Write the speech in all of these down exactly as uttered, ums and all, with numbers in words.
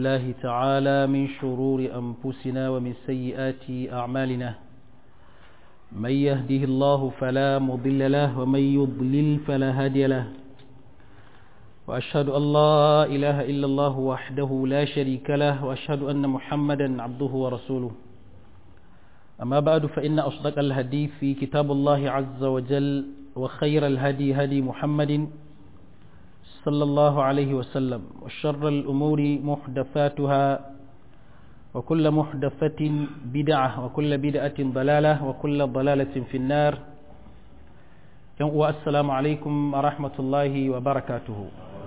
بالله تعالى من شرور أنفسنا ومن سيئات أعمالنا من يهده الله فلا مضل له ومن يضلل فلا هادي له وأشهد أن لا إله إلا الله وحده لا شريك له وأشهد أن محمدا عبده ورسوله أما بعد فإن أصدق الحديث في كتاب الله عز وجل وخير الهدي هدي محمد صلى الله عليه وسلم وشر الأمور محدثاتها وكل محدثة بدعة وكل بدعة ضلالة وكل ضلالة في النار والسلام عليكم ورحمة الله وبركاته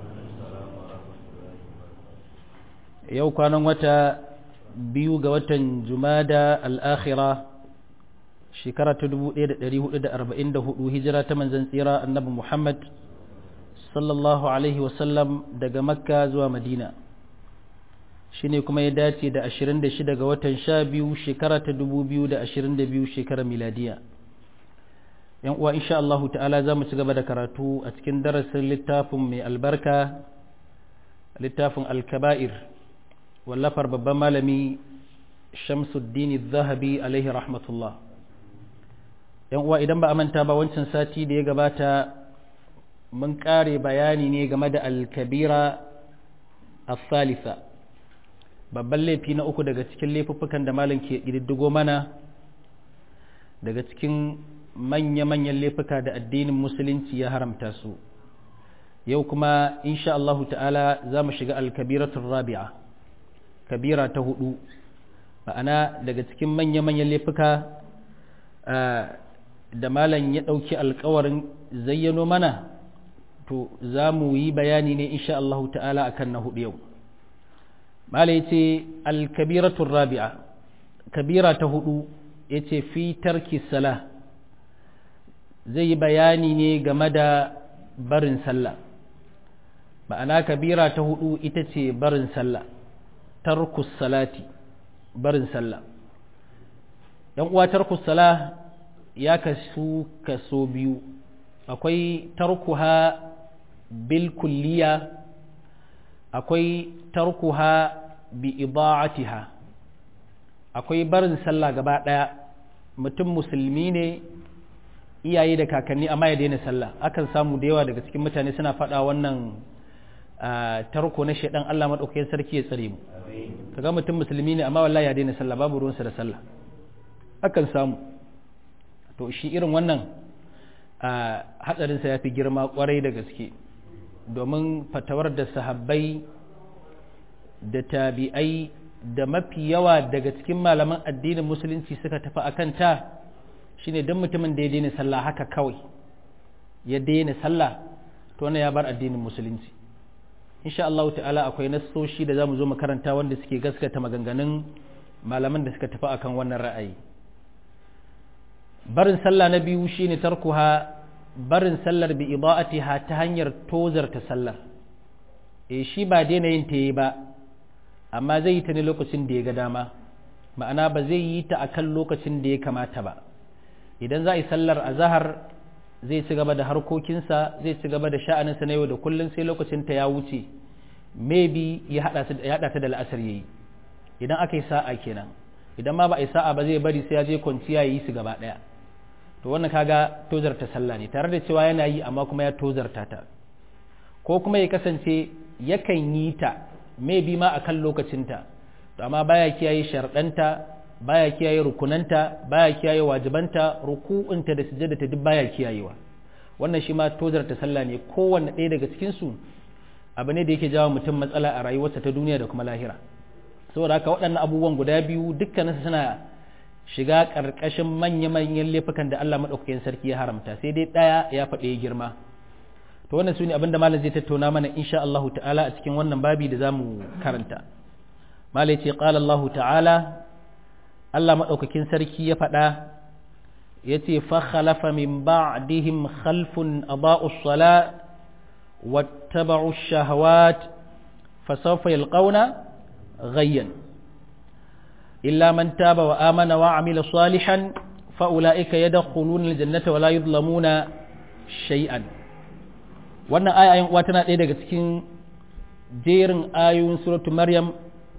yau kwanan wata biyu ga watan jumada al'akhira shekara ta dubu ɗaya da ɗari hudu da arba'in da hudu hijira ta manzan tsira annabi Muhammad sallallahu alaihi wasallam daga makka zuwa madina shi ne kuma ya dace da ashirin da shida ga watan sha biyu shekara ta dubu biyu da ashirin da biyu shekarar miladiya yan uwa insha Allah ta'ala za mu ci gaba da karatu a cikin darasin littafin mai albarka littafin al-kaba'ir wallafar babban malami Shamsuddin Zahabi alaihi rahmatullah yan uwa idan ba a manta ba wancan sati da ya gabata mun kare bayani ne game da al-kabira al-thalitha babban laifi na uku daga cikin laifuffukan da malam ke ƙididdigo mana daga cikin manya-manyan laifuka da addinin musulunci ya haramta su yau kuma insha Allahu ta'ala za mu shiga al-kabiratul rabi'a kabira ta hudu ma'ana daga cikin manya-manyan laifuka da malam ya ɗauki alkawarin zayyano mana to za mu yi bayani ne insha Allahu ta'ala akan na hudu yau malam ya ce al-kabiratul rabi'a kabira ta hudu ya ce fi tarki salah zai yi bayani ne game da barin sallah ma'ana kabira ta hudu ita ce barin sallah tarkus salati barin sallah yan uwa tarkus salah ya kasu kaso biyu akwai tarkuha bil kulliya akwai tarkuha bi ida'atiha akwai barin sallah gaba daya mutum musulmi ne iyaye da kakanni amma ya daina sallah akan samu da yawa daga cikin mutane suna faɗa wannan tarko na shaidan Allah madaukakin sarki ya tsare mu kaga mutum musulmi ne amma wallahi ya daina sallah babu ruwansa da sallah akan samu to shi irin wannan hatsarin sa yafi girma kwarai da gaske domin fatawar da sahabbai da tabi'ai da mafi yawa daga cikin malaman addinin musulunci suka tafi akan ta shine dan mutumin da ya daina sallah haka kawai ya daina sallah to wannan ya bar addinin musulunci insha Allah ta'ala akwai nassoshi da zamu zo mu karanta wanda suke gaskata maganganun malaman da suka tafi akan wannan ra'ayi barin sallah na biyu shine tarkuha barin sallar bi ida'atiha ta hanyar tozarta sallar eh shi ba daina yin ta yi ba amma zai yi ta ne lokacin da ya ga dama ma'ana ba zai yi ta akan lokacin da ya kamata ba idan za a yi sallar azhar zai ci gaba da harkokinsa zai ci gaba da sha'aninsa na yau da kullum sai lokacin ta ya wuce maybe ya hada ta da la'asar yayi idan aka yi sa'a kenan idan ma ba a yi sa'a ba zai bari sai ya je kwanciya yayi su gaba daya to wannan kaga tozarta sallah ne tare da cewa yana yi amma kuma ya tozarta ta ko kuma ya kasance yakan yi ta maybe ma akan lokacinta to amma baya kiyaye sharɗanta baya kiyaye rukunanta baya kiyaye wajibanta ruku'unta da sujjadata duk baya kiyayewa wannan shi ma tozarta sallah ne kowanne ɗaya daga cikin su abu ne da yake jawo mutum matsala a rayuwarsa ta duniya da kuma lahira saboda haka waɗannan abubuwan guda biyu dukkanin su suna shiga ƙarƙashin manya-manyan laifukan da Allah madaukakin sarki ya haramta sai dai ɗaya ya faɗe girma to wannan su ne abinda malam zai tattauna mana insha Allah ta'ala a cikin wannan babi da zamu karanta malai ce qala Allah ta'ala Allah maɗaukakin sarki ya faɗa ya ce fakhalafa min ba'dihim khalfun aba'us sala wattaba'u shahawat fasawfa yalqawna ghayyan illa man taba wa amana wa amila salihan fa ulaika yadkhuluna aljannata wa la yuzlamuna shay'an wannan aya ayin uwa tana ɗaya daga cikin jerin ayoyin suratu maryam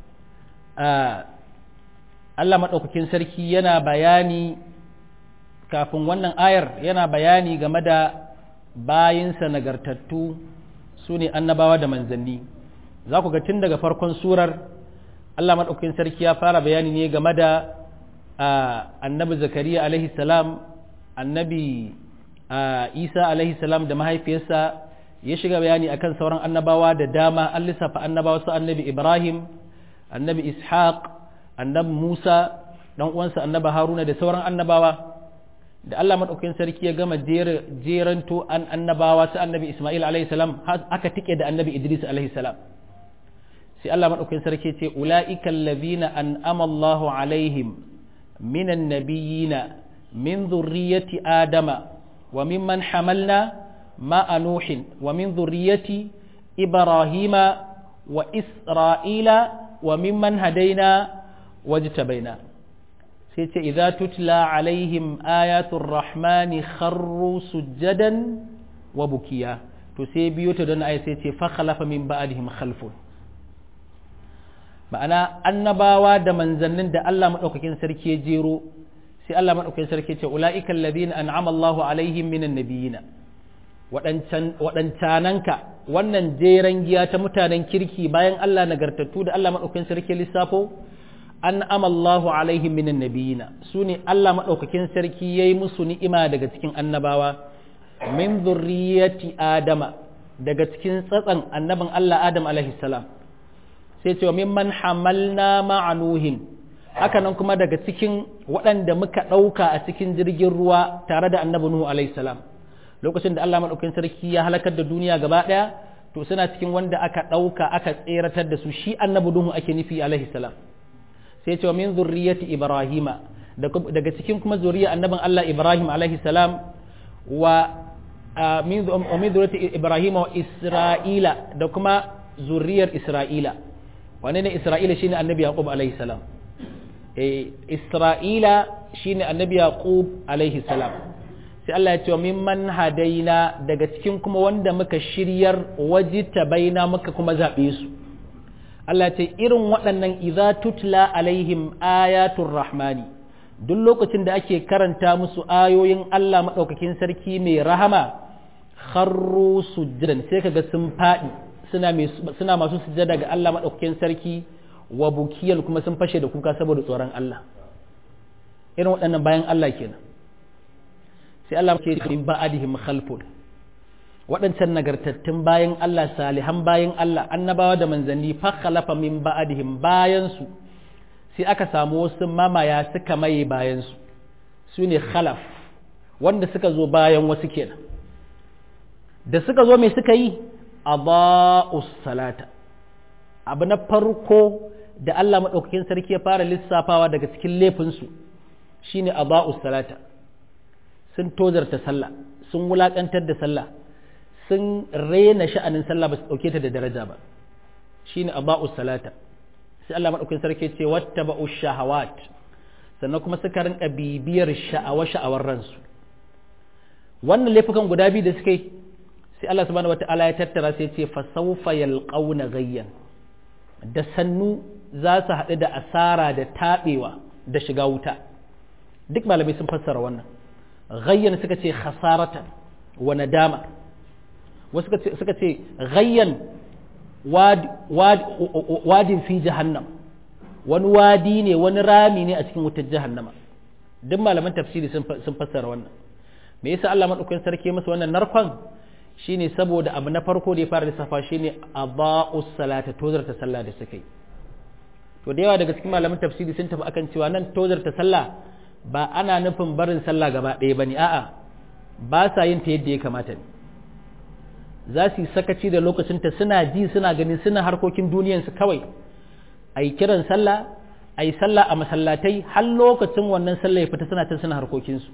Allah maɗaukakin sarki yana bayani kafin wannan ayar yana bayani game da bayinsa nagartattu su ne annabawa da manzanni. Za ku ga tun daga farkon surar Allah maɗaukakin sarki ya fara bayani ne game da annabi Zakariya alaihi salam, annabi Isa alaihi salam da mahaifiyarsa, ya shiga bayani akan sauran annabawa da dama. An lissafa annabawa su annabi Ibrahim, annabi Ishaq, annabi Musa dan uwansa annabi Haruna da sauran annabawa. Da Allah maɗaukakin sarki ya gama jeranto an annabawa su annabi Ismail alaihi salam aka tike da annabi Idris alaihi salam. Sai Allah maɗaukakin sarki ce ula'ikal ladhina an'ama Allahu alaihim minan nabiyina min dhurriyyati adama wa mimman hamalna ma'a nuhin wa min dhurriyyati ibrahima wa isra'ila wa mimman hadaina wajtabaina. sai ce idza tutla alaihim ayatul rahmani kharru sujjadan wa bukiya. To sai biyo ta don ayi sai ce fa khalafa min ba'dihim khalfun. Ma'ana annabawa da manzannin da Allah madaukakin sarki ya jero, sai Allah madaukakin sarki ce ulaika alladhina an'ama Allahu alaihim minan nabiyina. wadancan wadancananka wannan jeran giya ta mutanen kirki bayan Allah nagartattu da Allah madaukakin sarki lissafo an amallahu alaihim minan nabiyina, su ne Allah maɗaukakin sarki ya yi musu ni'ima daga cikin annabawa, min zurriyati adama, daga cikin tsatsan annabin Allah Adam alaihi salam, sai ce wa mimman hamalna ma'anuhin, haka nan kuma daga cikin waɗanda muka ɗauka a cikin jirgin ruwa tare da annabi Nuhu alaihi salam, lokacin da Allah maɗaukakin sarki ya halakar da duniya gaba ɗaya, to suna cikin wanda aka ɗauka aka tseratar da su, shi annabi Nuhu ake nufi alaihi salam. Sai ce wa min zurriyati Ibrahima, daga cikin kuma zuriya annabin Allah Ibrahim alaihi salam, wa min zurriyati Ibrahima wa Isra'ila, da kuma zuriyar Isra'ila. Wane ne Isra'ila? Shine annabi Yaqub alaihi salam. Eh Isra'ila shine annabi Yaqub alaihi salam. Sai Allah ya ce wa mimman hadaina, daga cikin kuma wanda muka shiryar wajtabaina, muka kuma zabe su. Allah ce irin waɗannan idza tutla alaihim ayatul rahmani, duk lokacin da ake karanta musu ayoyin Allah maɗaukakin sarki mai rahama, kharru sujjadan, sai kaga sun faɗi suna suna masu sujjada ga Allah maɗaukakin sarki, wa bukiyan kuma sun fashe da kuka saboda tsoron Allah. Irin waɗannan bayan Allah kenan. Sai Allah ce min ba'adihim khalfun, waɗancan nagartattun bayan Allah, salihan bayan Allah, annabawa da manzanni, fa khalafa min ba'dihim, bayansu sai aka samu wasu mamaya suka maye bayansu, su ne khalaf, wanda suka zo bayan wasu kenan. Da suka zo mai suka yi adaa'us salata. Abu na farko da Allah maɗaukakin sarki ya fara lissafawa daga cikin laifinsu shine adaa'us salata. Sun tozarta sallah, sun wulaƙantar da sallah, sun rena sha'anin sallah, ba su ɗauke ta da daraja ba, shi ne aba'us salata. Sai Allah maɗaukin sarki ce wata ba'us shahawat, sannan kuma suka rinka bibiyar sha'awa sha'awar ransu. Wannan laifukan guda biyu da suka yi, sai Allah subhanahu wata'ala ya tattara sai ce fa sawfa yalqauna ghayyan, da sannu za su haɗu da asara da taɓewa da shiga wuta. Duk malamai sun fassara wannan. Ghayyan suka ce khasaratan wa nadama, wasu suka ce ghayyan wadin fi jahannam, wani wadi ne, wani rami ne a cikin wutar jahannama. Duk malaman tafsiri sun fassara wannan. Me yasa Allah madaukakin sarki masa wannan narkon? Shine saboda abu na farko da ya fara lissafa shine adaa'us salata, tozarta sallah da suka yi. To da yawa daga cikin malaman tafsiri sun tafi akan cewa nan tozarta sallah ba ana nufin barin sallah gaba ɗaya bane, a'a ba sa yin ta yadda ya kamata ne. Za su yi sakaci da lokacinta, suna ji suna ganin suna harkokin duniyansu kawai, a yi kiran sallah, a yi sallah a masallatai, har lokacin wannan sallah ya fita suna can suna harkokinsu.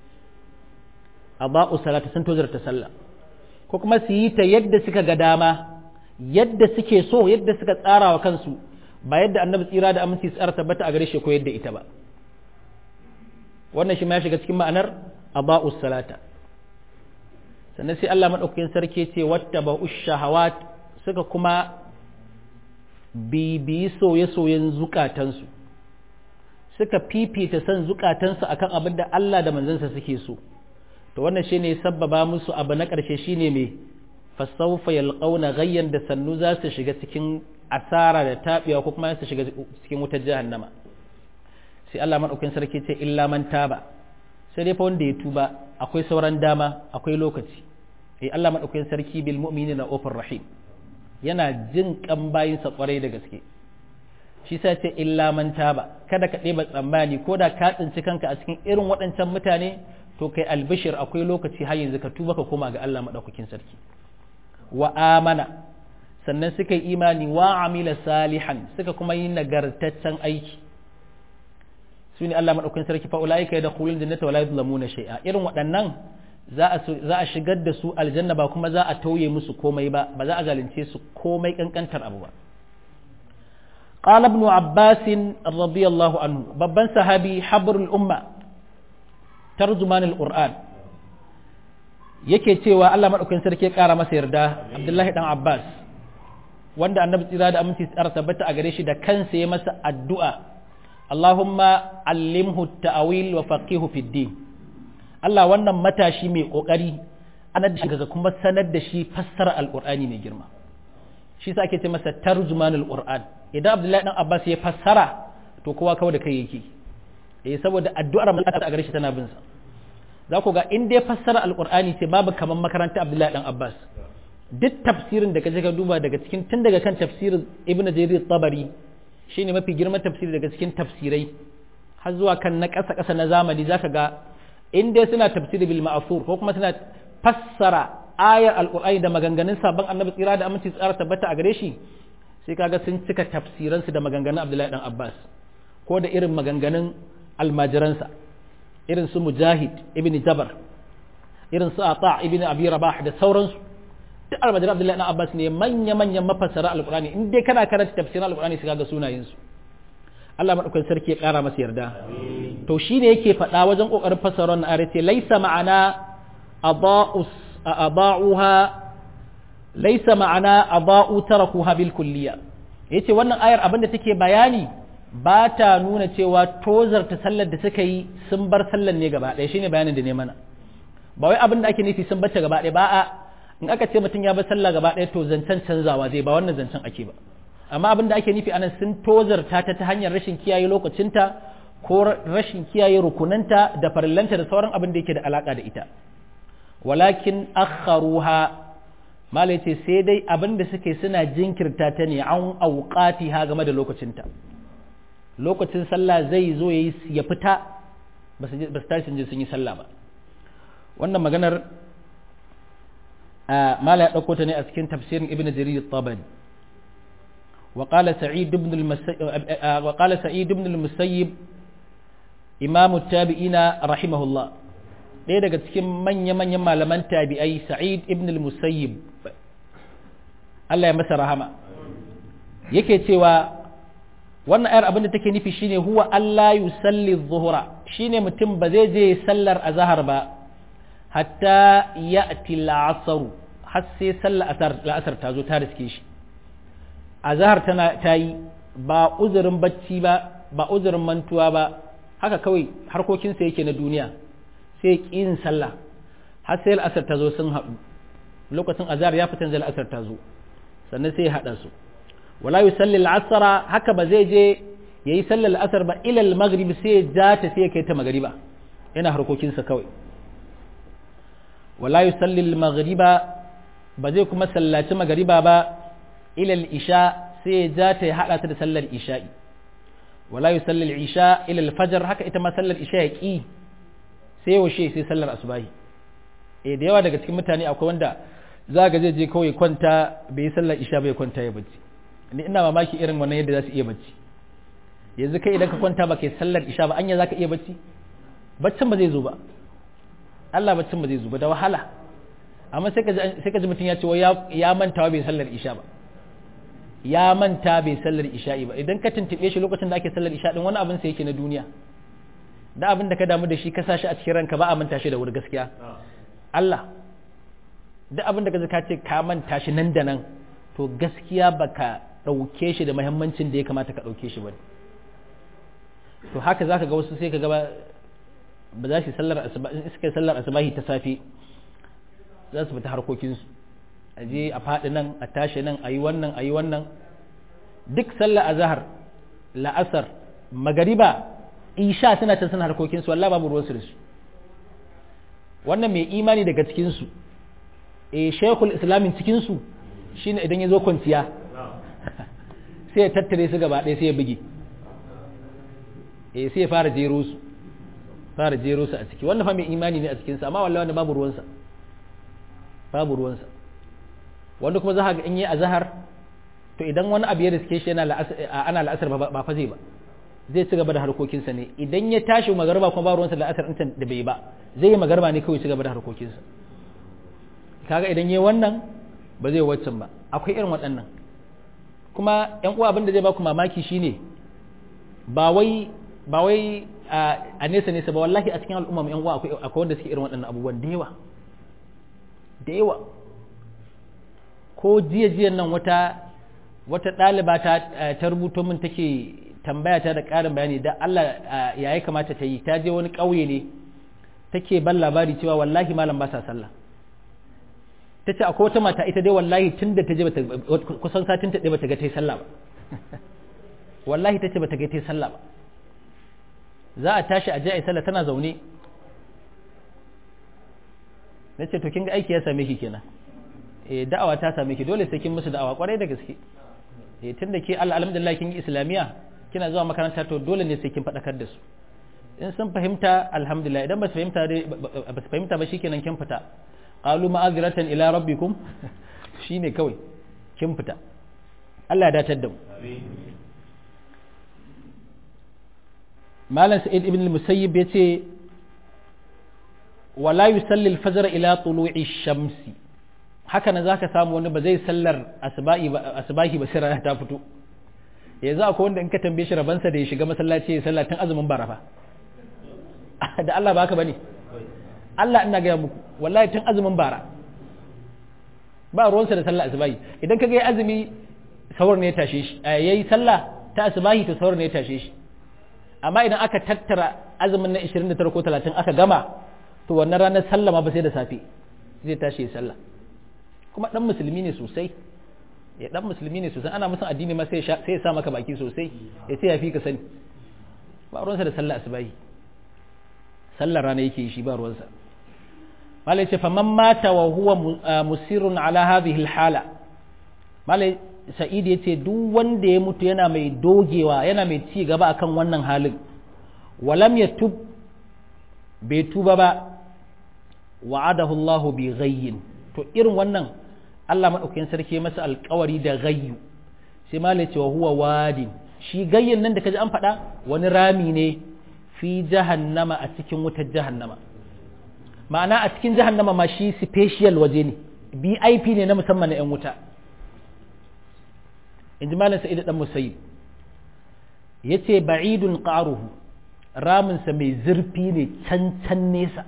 A ba'u salata, sun tozarta sallah, ko kuma su yi ta yadda suka ga dama, yadda suke so, yadda suka tsara wa kansu, ba yadda annabi tsira da aminci tsara tabbata a gare shi ko yadda ita ba. Wannan shi ma ya shiga cikin ma'anar a ba'u salata. Sannan sai Allah maɗaukakin sarki ce wata ba shahawat, suka kuma bibiyi soye-soyen zukatansu suka fifita son zukatansu akan abin da Allah da manzansa suke so to wannan shine sabbaba musu abu na ƙarshe shine me fasawfa yalqauna ghayyan da sannu za su shiga cikin asara da tabiwa ko kuma su shiga cikin wutar jahannama sai Allah madaukakin sarki ce illa man taba sai dai fa wanda ya tuba akwai sauran dama akwai lokaci eh Allah madaukakin sarki bil mu'minina ufur rahim yana jin kan bayinsa kwarai da gaske shi sai ce illa man taba kada ka ɗeba tsammani ko da ka tsinci kanka a cikin irin waɗancan mutane to kai albishir akwai lokaci har yanzu ka tuba ka koma ga Allah madaukakin sarki wa amana sannan suka yi imani wa amila salihan suka kuma yi nagartaccen aiki su ne Allah madaukakin sarki fa ulaika yadkhulul jannata wa la yuzlamuna shay'a irin waɗannan za a za a shigar da su aljanna ba kuma za a tauye musu komai ba ba za a zalunce su komai kankantar abu ba قال ابن عباس رضي الله عنه babban sahabi habrul umma tarjuman al-qur'an yake cewa Allah madaukakin sarki ya kara masa yarda Abdullahi dan Abbas wanda annabi tsira da aminci tsara tabbata a gare shi da kansa ya masa addu'a Allahumma allimhu at-ta'wil wa faqihu fid din Allah wannan matashi mai kokari anar da shi ga kuma sanar da shi fassara al-qur'ani mai girma shi sa ake ce masa tarjumanul qur'an idan Abdullahi dan Abbas ya fassara to kowa kawai da kai yake eh saboda addu'ar malaka a gare shi tana bin sa za ku ga in dai fassara alqur'ani ce babu kaman makaranta Abdullahi dan Abbas duk tafsirin da kaje ka duba daga cikin tun daga kan tafsirin Ibn Jarir Tabari shine mafi girman tafsiri daga cikin tafsirai har zuwa kan na ƙasa ƙasa na zamani zaka ga in dai suna tafsiri bil ma'thur ko kuma suna fassara ayar alqur'ani da maganganun sabon annabi tsira da aminci tsara tabbata a gare shi sai kaga sun cika tafsiransu da maganganun Abdullahi dan Abbas ko da irin maganganun almajiransa irin su Mujahid ibn Jabar irin su Ata ibn Abi Rabah da sauransu duk almajiran Abdullahi dan Abbas ne manya manyan mafassara alqur'ani in dai kana karanta tafsirin alqur'ani sai kaga sunayen su Allah madaukakin sarki ya kara masa yarda to shine yake faɗa wajen kokarin fassara wannan ayar ce laisa ma'ana adaa'us aba'uha laisa ma'ana aba'u tarakuha bil kulliya yace wannan ayar abinda take bayani ba ta nuna cewa tozarta sallar da suka yi sun bar sallar ne gaba ɗaya shine bayanin da ne mana ba wai abinda ake nufi sun bar ta gaba ɗaya ba a in aka ce mutum ya bar sallah gaba ɗaya to zancen canzawa zai ba wannan zancen ake ba amma abinda ake nufi anan sun tozarta ta ta hanyar rashin kiyaye lokacinta ko rashin kiyaye rukunanta da farillanta da sauran abin da yake da alaka da ita walakin akharuha malai ce sai dai abin da suke suna jinkirta ta ne an auqatiha game da lokacinta lokacin sallah zai zo ya fita ba su tashi sun yi sallah ba wannan maganar malai ya ɗauko ta ne a cikin tafsirin ibn jarir at-tabari وقال سعيد بن المسيب وقال سعيد بن المسيب إمام التابعين رحمه الله ɗaya daga cikin manya-manyan malaman tabi'ai Sa'id ibn al-Musayyib Allah ya masa rahama yake cewa wannan ayar abin da take nufi shine huwa Allah yusalli adh-dhuhra shine mutum ba zai je sallar azhar ba hatta ya'ti al-'asr har sai sallar asar ta zo ta riske shi azhar tana tayi ba uzurin bacci ba ba uzurin mantuwa ba haka kawai harkokinsa yake na duniya sai yin sallah har sai al'asar ta zo sun haɗu lokacin azhar ya fitan zai al'asar ta zo sannan sai ya haɗa su wala yusalli al'asra haka ba zai je yayi sallar al'asar ba ila al-maghrib sai ya ja ta sai ya kai ta magriba yana harkokinsa kawai wala yusalli al-maghriba ba zai kuma sallaci magriba ba ila al-isha sai ya ja ta ya haɗa ta da sallar isha'i wala yusalli al-isha ila al-fajr haka ita ma sallar isha ya ki sai yaushe sai sallar asubahi eh da yawa daga cikin mutane akwai wanda za ga zai je kawai kwanta bai yi sallar isha bai kwanta ya bacci ni ina mamaki irin wannan yadda za su iya bacci yanzu kai idan ka kwanta ba kai sallar isha ba anya za ka iya bacci baccin ba zai zo ba Allah baccin ba zai zo ba da wahala amma sai ka sai ka ji mutum ya ce ya manta bai sallar isha ba ya manta bai sallar isha'i ba idan ka tuntube shi lokacin da ake sallar isha din wani abin sai yake na duniya da abin da ka damu da shi ka sashi a cikin ranka ba a manta shi da wuri gaskiya Allah da abin da ka ka ce ka manta shi nan da nan to gaskiya baka ɗauke shi da muhimmancin da ya kamata ka ɗauke shi ba ne. To haka za ka ga wasu sai ka gaba ba za su sallar asuba in suka yi sallar asubahi ta safe za su fita harkokinsu a je a faɗi nan a tashi nan a yi wannan a yi wannan duk sallar azhar la'asar magariba isha suna can suna harkokinsu wallahi babu ruwansu da su. Wannan mai imani daga cikinsu e shekul islamin cikinsu shine idan ya zo kwanciya sai ya tattare su gaba ɗaya sai ya buge e sai ya fara jero su fara jero su a ciki wannan fa mai imani ne a cikinsa amma wallahi wanda babu ruwansa babu ruwansa wanda kuma za ka ga in yi azhar to idan wani abu ya riske shi yana ana la'asar ba fa zai ba zai ci gaba da harkokinsa ne idan ya tashi magarba kuma ba ruwansa la'asar ɗin da bai ba zai yi magarba ne kawai ci gaba da harkokinsa kaga idan yi wannan ba zai waccan ba akwai irin waɗannan kuma yan uwa abin da zai baku mamaki shine ba wai ba wai a nesa nesa ba wallahi a cikin al'umma yan uwa akwai akwai wanda suke irin waɗannan abubuwan da yawa da yawa ko jiya jiyan nan wata wata ɗaliba ta ta rubuto min take tambaya ta da ƙarin bayani da Allah ya yi kamata ta yi ta je wani ƙauye ne take ban labari cewa wallahi malam ba sa sallah ta ce akwai wata mata ita dai wallahi tun da ta je kusan satin ta ɗaya bata ga ta yi sallah ba wallahi ta ce bata ga ta yi sallah ba za a tashi a je a yi sallah tana zaune na ce to kin ga aiki ya same ki kenan eh da'awa ta same ki dole sai kin musu da'awa kwarai da gaske eh tunda ke Allah alhamdulillah kin yi islamiya kina zuwa makaranta to dole ne sai kin faɗakar da su in sun fahimta alhamdulillah idan ba su fahimta ba su fahimta ba shikenan kin fita qalu ma'azratan ila rabbikum shine kawai kin fita Allah ya datar da mu Malam Sa'id ibn al-Musayyib yace wala yusalli al-fajr ila tulu'i shamsi haka nan zaka samu wani ba zai sallar asbahi ba asbahi ba sai rana ta fito yanzu akwai wanda in ka tambaye shi rabansa da ya shiga masallaci ya sallah tun azumin barafa da Allah ba haka bane Allah ina ga muku wallahi tun azumin bara ba ruwansa da sallah asbahi idan kaga yayi azumi sahur ne ya tashe shi yayi sallah ta asbahi to sahur ne ya tashe shi amma idan aka tattara azumin na ishirin da tara ko talatin aka gama to wannan ranar sallah ma ba sai da safe zai tashi ya sallah kuma dan musulmi ne sosai ya dan musulmi ne sosai ana musun addini ma sai sai ya sa maka baki sosai ya ce ya fi ka sani ba ruwansa da sallah asubahi sallar rana yake yi shi ba ruwansa malai ce faman mata wa huwa musirrun ala hadhihi alhala malai sa'id yace duk wanda ya mutu yana mai dogewa yana mai ci gaba akan wannan halin walam yatub bai tuba ba wa'adahu Allah bi ghayyin to irin wannan Allah madaukakin sarki masa alƙawari da ghayyu sai malai ce wa huwa wadin shi gayyin nan da kaji an faɗa wani rami ne fi jahannama a cikin wutar jahannama ma'ana a cikin jahannama ma shi special waje ne V I P ne na musamman na 'yan wuta in ji malam sa'id dan musayyib yace ba'idun qaruhu raminsa mai zurfi ne can can nesa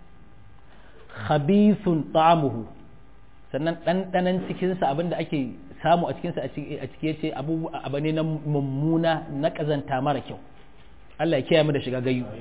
khabithun ta'amuhu sannan ɗanɗanan cikinsa abinda ake samu a cikinsa a ciki yace abu abu ne na mummuna na ƙazanta mara kyau Allah ya kiyaye mu da shiga gayu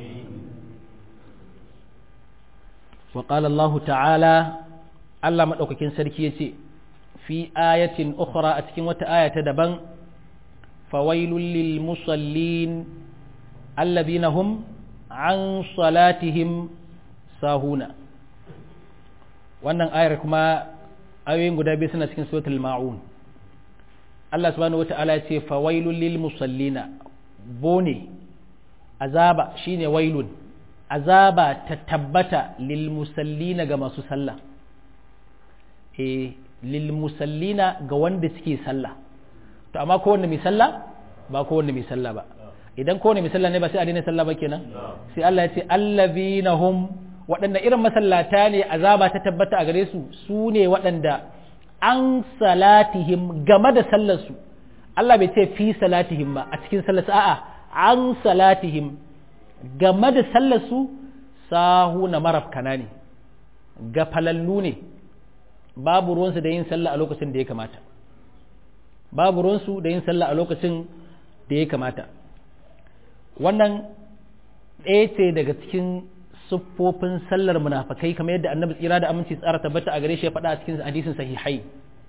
wa qala Allah ta'ala Allah madaukakin sarki yace fi ayatin ukhra a cikin wata aya ta daban fawailul lil musallin alladhina hum an salatihim sahuna wannan ayar kuma ayoyin guda biyu suna cikin suratul ma'un Allah subhanahu wata'ala ya ce fawailul lil musallina bone azaba shine wailun azaba ta tabbata lil musallina ga masu sallah eh lil musallina ga wanda suke sallah to amma ko wanda mai sallah ba ko wanda mai sallah ba idan ko wanda mai sallah ne ba sai a daina sallah ba kenan sai Allah ya ce allazina hum waɗanda irin masallata ne azaba ta tabbata a gare su su ne waɗanda an salatihim game da sallarsu Allah bai ce fi salatihim ba a cikin sallarsu a'a an salatihim game da sallarsu sahu na marafkana ne ga falallu ne babu ruwansu da yin sallah a lokacin da ya kamata babu ruwansu da yin sallah a lokacin da ya kamata. Wannan ɗaya ce daga cikin siffofin sallar munafikai kamar yadda annabi tsira da aminci tsara tabbata a gare shi ya faɗa a cikin hadisin sahihai.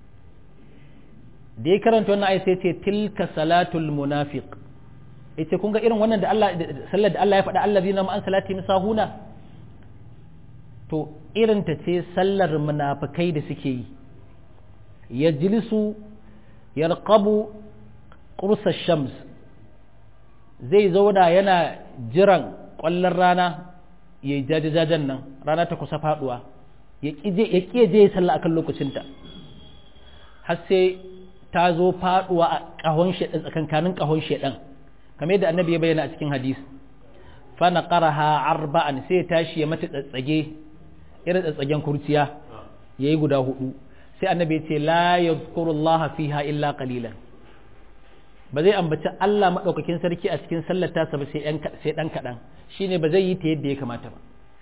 Da ya karanta wannan ayat sai ce tilka salatul munafiq. Yace kun ga irin wannan da Allah sallar da Allah ya faɗa allazina ma an salati misahuna. To irin ta ce sallar munafikai da suke yi. Yajlisu yarqabu qursa shams. Zai zauna yana jiran ƙwallon rana ya yi jajajajen nan rana ta kusa faduwa ya ƙije je sallah akan lokacinta har sai ta zo faduwa a ƙahon shedan tsakankanin ƙahon shedan kamar yadda annabi ya bayyana a cikin hadisi fa naqaraha arba'an sai tashi ya mata tsatsage irin tsatsagen kurciya yayi guda hudu sai annabi ya ce la yadhkurullaha fiha illa qalilan ba zai ambaci Allah madaukakin sarki a cikin sallar tasa ba sai sai dan kadan shine ba zai yi ta yadda ya kamata ba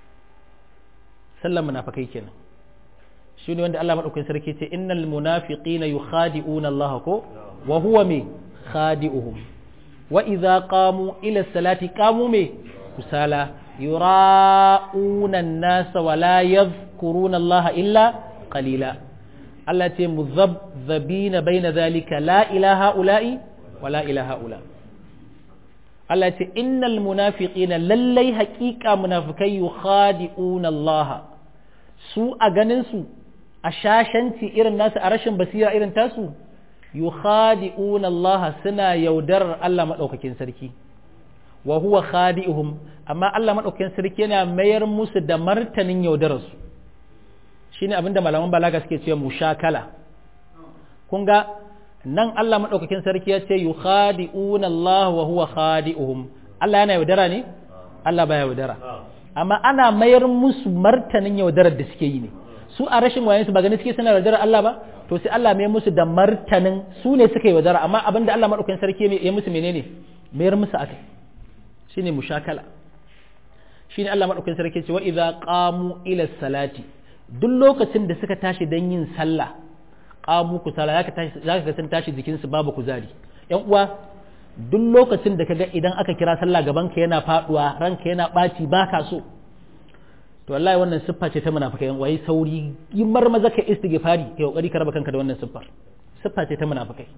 sallar munafikai kenan shine wanda Allah madaukakin sarki ce innal munafiqina yukhadi'una Allah ko wa huwa me khadi'uhum wa idza qamu ila salati qamu me kusala yura'una an-nasa wa la yadhkuruna Allah illa qalila Allah ce muzabzabina baina dhalika la ilaha ula'i wa la ilaha ula Allah ce innal munafiqina lallai haqiqa munafikai yukhadi'una Allah su a ganin su a shashanci irin nasu a rashin basira irin tasu yukhadi'una Allah suna yaudarar Allah madaukakin sarki wa huwa khadi'uhum amma Allah madaukakin sarki yana mayar musu da martanin yaudarar su shine abinda malaman balaga suke cewa mushakala kun ga nan Allah madaukakin sarki ya ce yukhadi'una Allah wa huwa khadi'uhum Allah yana yaudara ne Allah baya yaudara amma ana mayar musu martanin yaudarar da suke yi ne su a rashin wayan su ba gani suke suna yaudarar Allah ba to sai Allah mai musu da martanin su ne suka yaudara amma abinda Allah madaukakin sarki ya musu menene mayar musu akai shine mushakala shine Allah madaukakin sarki ya ce wa idza qamu ila salati duk lokacin da suka tashi don yin sallah ƙamu kusala za ka ga sun tashi jikinsu babu kuzari yan uwa duk lokacin da kaga idan aka kira sallah gabanka yana faduwa ranka yana ɓaci ba ka so to wallahi wannan siffa ce ta munafikai yan uwa yi sauri yi marmaza ka istighfari kai kokari ka raba kanka da wannan siffar siffa ce ta munafikai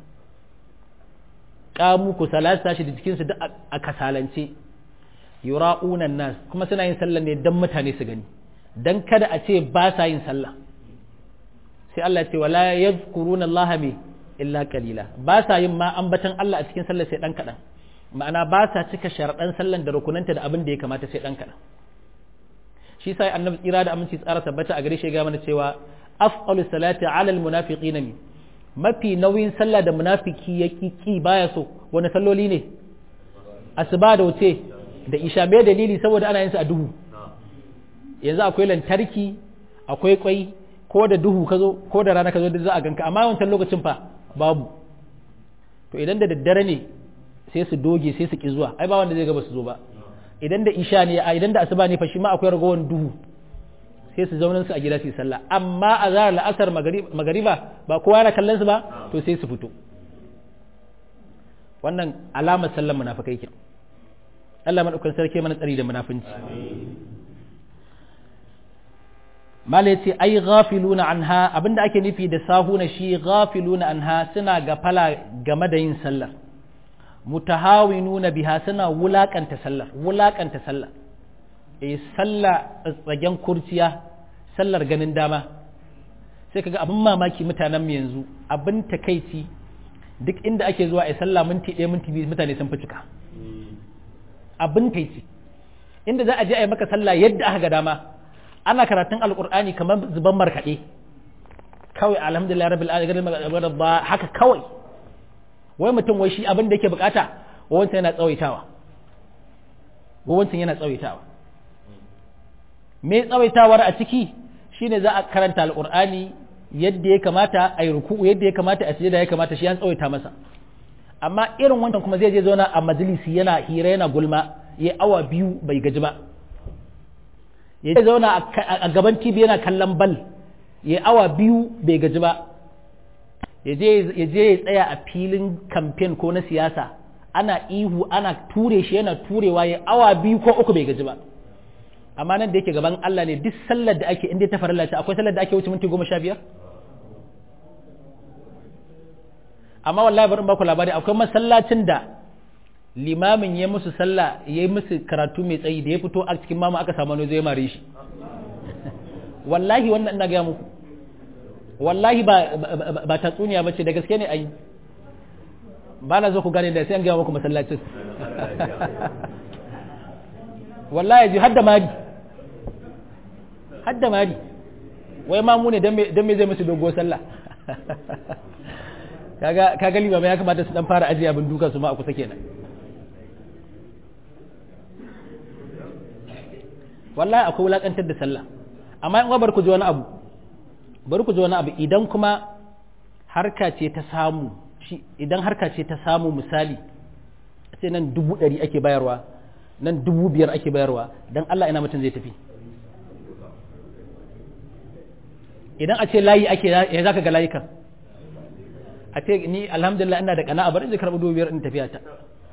ƙamu kusala su tashi da jikinsu duk a kasalance yura'una nas kuma suna yin sallah ne dan mutane su gani dan kada a ce ba sa yin sallah sai Allah ce wala yadhkuruna Allah mi illa qalila ba sa yin ma ambatan Allah a cikin sallah sai dan kadan ma'ana ba sa cika sharadan sallan da rukunanta da abin da ya kamata sai dan kadan shi sai annabi tsira da aminci tsara tabbata a gare shi ga mana cewa afqalu salati ala almunafiqina mi mafi nauyin sallah da munafiki ya ki baya so wani salloli ne asuba da wuce da isha me dalili saboda ana yin su a duhu yanzu akwai lantarki akwai kwai ko da duhu ka zo ko da rana ka zo duk za a ganka amma wancan lokacin fa babu to idan da daddare ne sai su doge sai su ki zuwa ai ba wanda zai ga ba su zo ba idan da isha ne a idan da asuba ne fa shi ma akwai ragowar duhu sai su zaunan su a gida su yi sallah amma a zarar la'asar magariba ba kowa yana kallon su ba to sai su fito wannan alamar sallar munafikai ke Allah madaukakin sarki mana tsari da munafinci mala yace ai ghafiluna anha abinda ake nufi da sahuna shi ghafiluna anha suna gafala game da yin sallar mutahawinuna biha suna wulakanta sallar wulakanta sallar eh sallah tsagen kurciya sallar ganin dama sai kaga abin mamaki mutanen mu yanzu abin takeici duk inda ake zuwa ai sallah minti ɗaya minti biyu mutane sun fi cika abin takeici inda za a je ai maka sallah yadda aka ga dama ana karatun alkur'ani kamar zuban markaɗe kawai alhamdulillah rabbil alamin ba haka kawai wai mutum wai shi abin da yake bukata wancan yana tsawaitawa wancan yana tsawaitawa me tsawaitawar a ciki shine za a karanta alkur'ani yadda ya kamata a yi ruku'u yadda ya kamata a sujada ya kamata shi an tsawaita masa amma irin wancan kuma zai je zauna a majalisi yana hira yana gulma ya awa biyu bai gaji ba ya zauna a gaban T V yana kallon bal ya awa biyu bai gaji ba ya je ya tsaya a filin kamfen ko na siyasa ana ihu ana ture shi yana turewa ya awa biyu ko uku bai gaji ba amma nan da yake gaban Allah ne duk sallar da ake inda ta farilla ta akwai sallar da ake wuce minti goma sha biyar amma wallahi bari in baku labari akwai masallacin da limamin ya musu sallah ya yi musu karatu mai tsayi da ya fito a cikin mama aka samu wani zai mare shi wallahi wannan ina gaya muku wallahi ba ba tatsuniya bace da gaske ne ai ba na zo ku gane da sai an gaya muku masallacin wallahi ji hadda mari hadda mari wai ma mu ne dan me dan me zai musu dogo sallah kaga kaga limama ya kamata su dan fara ajiye abin dukan su ma a kusa kenan wallahi akwai wulakantar da sallah amma in bar ku ji wani abu bari ku ji wani abu idan kuma harka ce ta samu shi idan harka ce ta samu misali sai nan dubu ɗari ake bayarwa nan dubu biyar ake bayarwa dan Allah ina mutum zai tafi idan a ce layi ake ya zaka ga layukan a ce ni alhamdulillah ina da kana'a bari zai karɓi dubu biyar in tafiya ta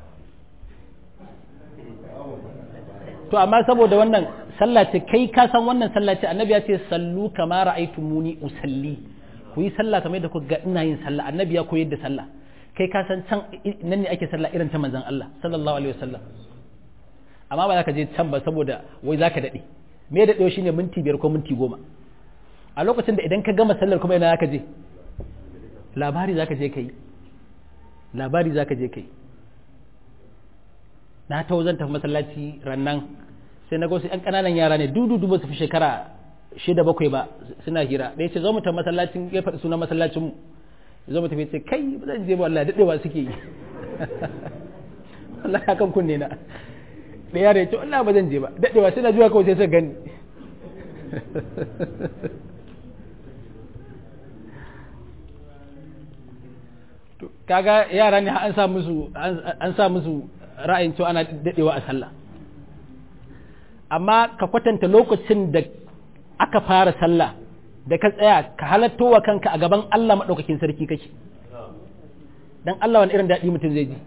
to amma saboda wannan sallah ce kai ka san wannan sallah ce annabi ya ce sallu kama ra'aytumuni usalli ku yi sallah kamar yadda ku ga ina yin sallah annabi ya koyar da sallah kai ka san can nan ne ake sallah irin ta manzon Allah sallallahu alaihi wasallam amma ba za ka je can ba saboda wai za ka daɗe me daɗewa shine minti biyar ko minti goma a lokacin da idan ka gama sallar kuma ina za ka je labari za ka je ka yi labari za ka je ka yi na ta zan tafi masallaci rannan sai na gosu 'yan ƙananan yara ne dudu dubu su fi shekara shida bakwai ba suna hira ɗaya ce zo mu tafi masallacin ya faɗi sunan masallacin mu zo mu tafi ce kai ba zan je ba wallahi daɗewa suke yi wallahi akan kunne na da yare ya ce wallahi ba zan je ba daɗewa sai na juya kawai sai suka gani kaga yara ne an sa musu an sa musu ra'ayin cewa ana daɗewa a sallah amma ka kwatanta lokacin da aka fara sallah da ka tsaya ka halatto wa kanka a gaban Allah maɗaukakin sarki kake dan Allah wani irin daɗi mutum zai ji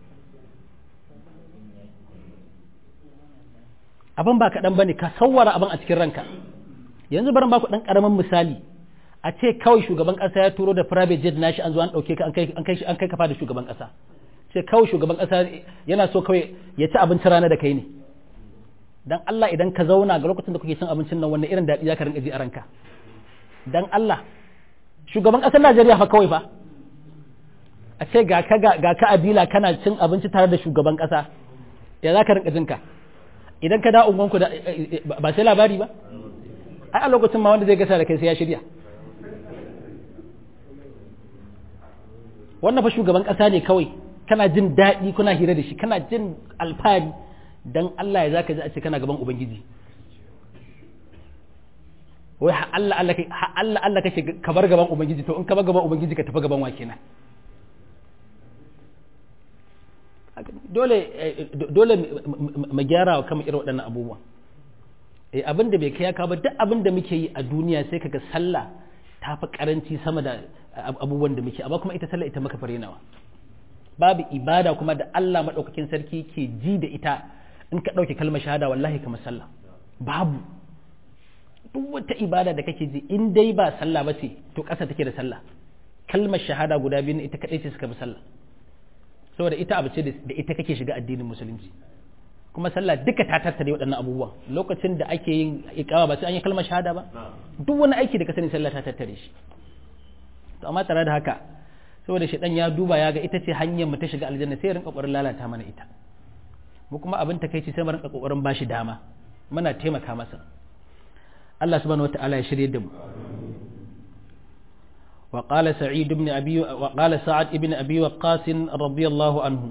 abin ba kaɗan ba ne ka sauwara abin a cikin ranka yanzu barin ba ku ɗan ƙaramin misali a ce kawai shugaban ƙasa ya turo da private jet nashi an zo an ɗauke ka an kai an kai kafa da shugaban ƙasa sai kawai shugaban ƙasa yana so kawai ya ci abinci rana da kai ne dan Allah idan ka zauna ga lokacin da kuke cin abincin nan wannan irin daɗi zaka rinka ji a ranka dan Allah shugaban ƙasar Najeriya fa kawai fa a ce ga ka ga ka abila kana cin abinci tare da shugaban ƙasa ya zaka rinka jinka idan ka da ungonku da ba sai labari ba ai a lokacin ma wanda zai gasa da kai sai ya shirya wannan fa shugaban ƙasa ne kawai kana jin daɗi kuna hira da shi kana jin alfahari dan Allah ya zaka ji a ce kana gaban ubangiji wai ha Allah Allah kai ha Allah Allah kake ka bar gaban ubangiji to in ka bar gaban ubangiji ka tafi gaban wa kenan dole dole mu gyara wa kamar irin waɗannan abubuwa eh abin da bai kai ka ba duk abin da muke yi a duniya sai kaga sallah ta fi karanci sama da abubuwan da muke amma kuma ita sallah ita maka farenawa babu ibada kuma da Allah madaukakin sarki ke ji da ita in ka dauke kalmar shahada wallahi kamar sallah babu duk wata ibada da kake ji in dai ba sallah ba ce to ƙasa take da sallah kalmar shahada guda biyu ita kadai ce suka bi sallah saboda ita abu ce da ita kake shiga addinin musulunci kuma sallah duka ta tattare waɗannan abubuwan lokacin da ake yin iqama ba sai an yi kalmar shahada ba duk wani aiki da ka sani sallah ta tattare shi to amma tare da haka saboda shedan ya duba ya ga ita ce hanyar mu ta shiga aljanna sai ya rinka kokarin lalata mana ita mu kuma abin takeici sai mu rinka kokarin bashi dama muna taimaka masa Allah subhanahu wataala ya shirye da mu wa qala sa'id ibn abi wa qala sa'ad ibn abi waqqas radiyallahu anhu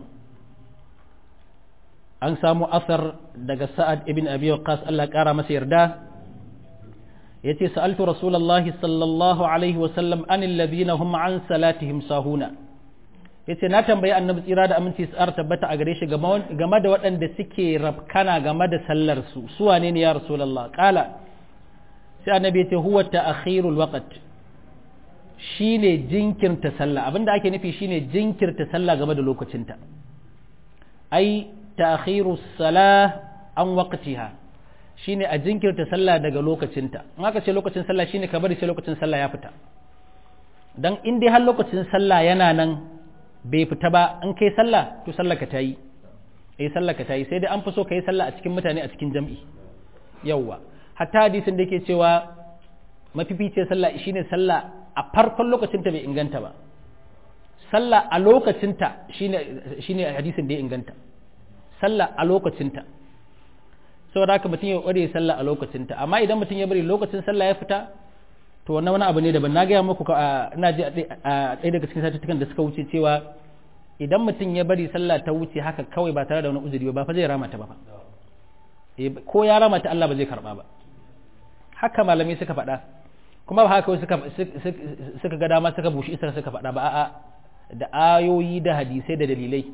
an samu asar daga sa'ad ibn abi waqqas Allah kara masa yarda yace sa'altu rasulullahi sallallahu alaihi wa sallam anil ladina hum an salatihim sahuna yace na tambayi annabi tsira da aminci tsar tabbata a gare shi game da waɗanda suke rafkana game da sallar su su wane ne ya rasulullah qala sai annabi yace huwa ta'khirul waqt shine jinkirta sallah abinda ake nufi shine jinkirta sallah game da lokacinta ai ta'khiru salah an waqtiha shine a jinkirta sallah daga lokacinta in aka ce lokacin sallah shine ka bari sai lokacin sallah ya fita dan in dai har lokacin sallah yana nan bai fita ba in kai sallah to sallah ka tayi eh sallah ka tayi sai dai an fi so kai sallah a cikin mutane a cikin jam'i yawa hatta hadisin da yake cewa mafificiyar sallah shine sallah a farkon lokacinta bai inganta ba sallah a lokacinta shine shine hadisin da ya inganta sallah a lokacinta saboda haka mutum ya kware sallah a lokacinta amma idan mutum ya bari lokacin sallah ya fita to wannan wani abu ne daban na gaya muku ina ji a ɗaya daga cikin satuttukan da suka wuce cewa idan mutum ya bari sallah ta wuce haka kawai ba tare da wani uzuri ba fa zai rama ta ba fa ko ya rama ta Allah ba zai karba ba haka malamai suka faɗa kuma ba haka suka suka ga dama suka bushi isa suka faɗa ba a'a da ayoyi da hadisai da dalilai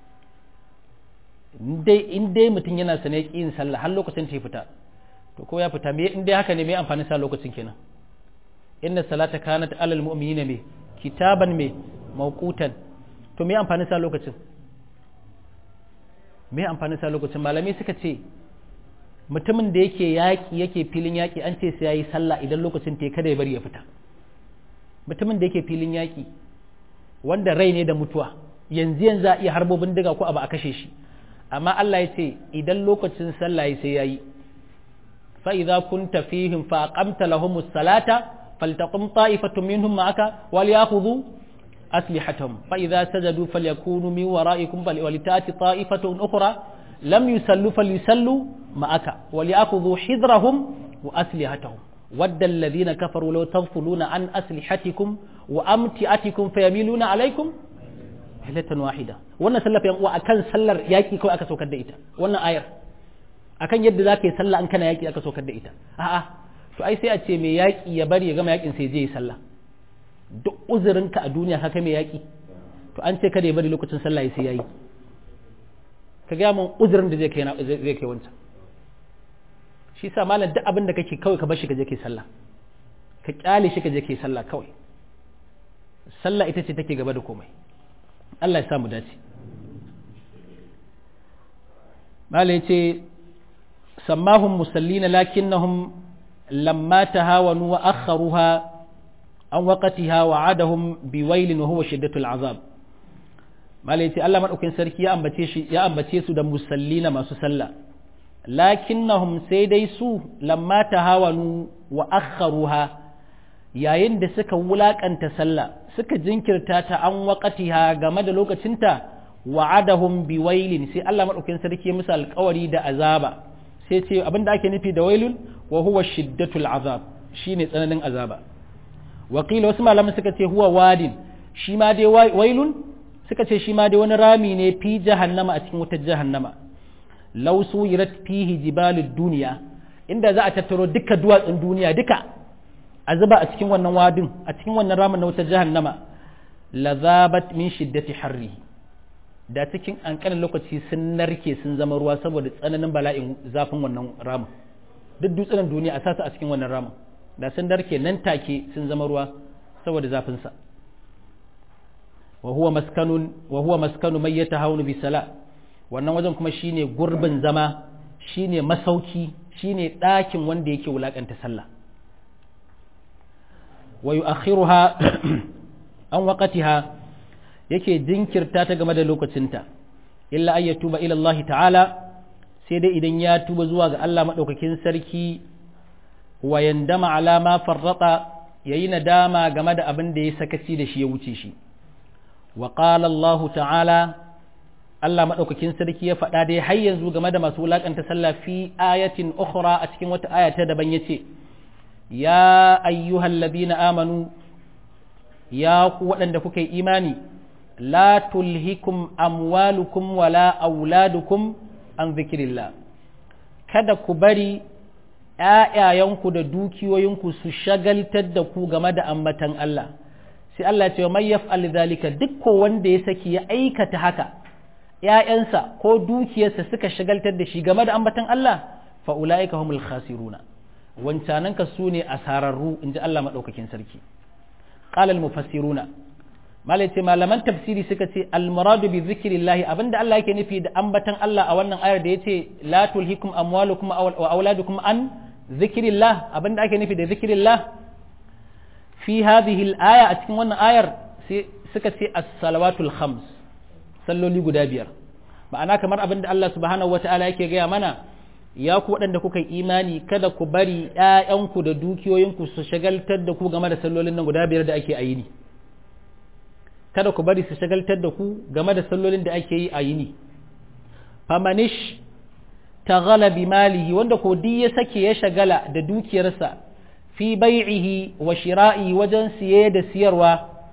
in dai mutum yana sane yin sallah har lokacin ta fita to ko ya fita me in dai haka ne me amfani sa lokacin kenan inna salata kanat alal mu'minina me kitaban me mawqutan to me amfani sa lokacin me amfani sa lokacin malamai suka ce mutumin da yake yaki yake filin yaki an ce sai yayi sallah idan lokacin ta kada ya bari ya fita mutumin da yake filin yaki wanda rai ne da mutuwa yanzu yanzu a iya harbo bindiga ko abu a kashe shi amma Allah ya ce idan lokacin sallah sai yayi fa idza kunta fihim fa aqamta lahumus salata faltaqum ta'ifatun minhum ma'aka wal ya'khudhu aslihatahum fa idza sajadu falyakunu min wara'ikum walitati ta'ifatun ukhra lam yusallu falyusallu ma'aka wal ya'khudhu hidrahum wa aslihatahum wadda alladhina kafaru law taghfuluna an aslihatikum wa amti'atikum fayamiluna alaykum hilatan wahida wannan sallar yan uwa akan sallar yaki kawai aka saukar da ita wannan ayar akan yadda zaka yi sallah an kana yaki aka saukar da ita a'a to ai sai a ce mai yaki ya bari ya gama yakin sai je yi sallah duk uzurinka a duniya haka mai yaki to an ce kada ya bari lokacin sallah sai yayi ka ga mun uzurin da zai kai zai kai wancan shi sa malam duk abin da kake kawai ka bar shi ka je kai sallah ka kyale shi ka je kai sallah kawai sallah ita ce take gaba da komai Allah ya samu dace malai ce sammahum musallina lakinnahum lamma tahawanu wa akharuha an waqtiha wa adahum biwailin wa huwa shiddatul azab malai ce Allah madaukakin sarki ya ambace shi ya ambace su da musallina masu sallah lakinnahum sai dai su lamma tahawanu wa akharuha yayin da suka wulakanta sallah suka jinkirta ta an waqatiha game da lokacinta wa'adahum biwailin sai Allah madaukakin sarki musu alƙawari da azaba sai ce abinda ake nufi da wailun wa huwa shiddatul azab shine tsananin azaba wakila wasu malaman suka ce huwa wadin shi ma dai wailun suka ce shi ma dai wani rami ne fi jahannama a cikin wutar jahannama law suyirat fihi jibalud dunya inda za a tattaro duka duwatsun duniya duka a zuba a cikin wannan wadin a cikin wannan ramin na wutar jahannama lazabat min shiddati harri da cikin ankanin lokaci sun narke sun zama ruwa saboda tsananin bala'in zafin wannan ramin duk dutsunan duniya a sasa a cikin wannan ramin da sun narke nan take sun zama ruwa saboda zafin sa wa huwa maskanun wa huwa maskanu man yatahawunu bi sala wannan wajen kuma shine gurbin zama shine masauki shine ɗakin wanda yake wulakanta sallah wa yu'akhiruha an waqtiha yake jinkirta ta game da lokacinta illa ay yatuba ila Allah ta'ala sai dai idan ya tuba zuwa ga Allah madaukakin sarki wa yandama ala ma farrata yayi nadama game da abin da ya sakaci da shi ya wuce shi wa qala Allah ta'ala Allah madaukakin sarki ya faɗa dai har yanzu game da masu wulakanta sallah fi ayatin ukhra a cikin wata aya ta daban yace ya ayyuhal ladina amanu ya ku waɗanda kuka yi imani la tulhikum amwalukum wala auladukum an zikrillah kada ku bari ƴaƴayenku da dukiyoyinku su shagaltar da ku game da ambatan Allah sai Allah ya ce mai yaf'al zalika duk ko wanda ya saki ya aikata haka ƴaƴansa ko dukiyarsa suka shagaltar da shi game da ambatan Allah fa ulaika humul khasiruna wancananka su ne asararru in ji Allah maɗaukakin sarki qala al-mufassiruna malai ce malaman tafsiri suka ce al-muradu bi zikrillah abinda Allah yake nufi da ambatan Allah a wannan ayar da yace la tulhikum amwalukum wa auladukum an zikrillah abinda ake nufi da zikrillah fi hadhihi al-aya a cikin wannan ayar sai suka ce as-salawatul khams salloli guda biyar ma'ana kamar abinda Allah subhanahu wata'ala yake gaya mana ya ku waɗanda kuka yi imani kada ku bari ƴaƴanku da dukiyoyinku su shagaltar da ku game da sallolin nan guda biyar da ake a yini kada ku bari su shagaltar da ku game da sallolin da ake yi a yini famanish taghala bi malihi wanda ko di ya sake ya shagala da dukiyarsa fi bai'ihi wa shira'i wajen siye da siyarwa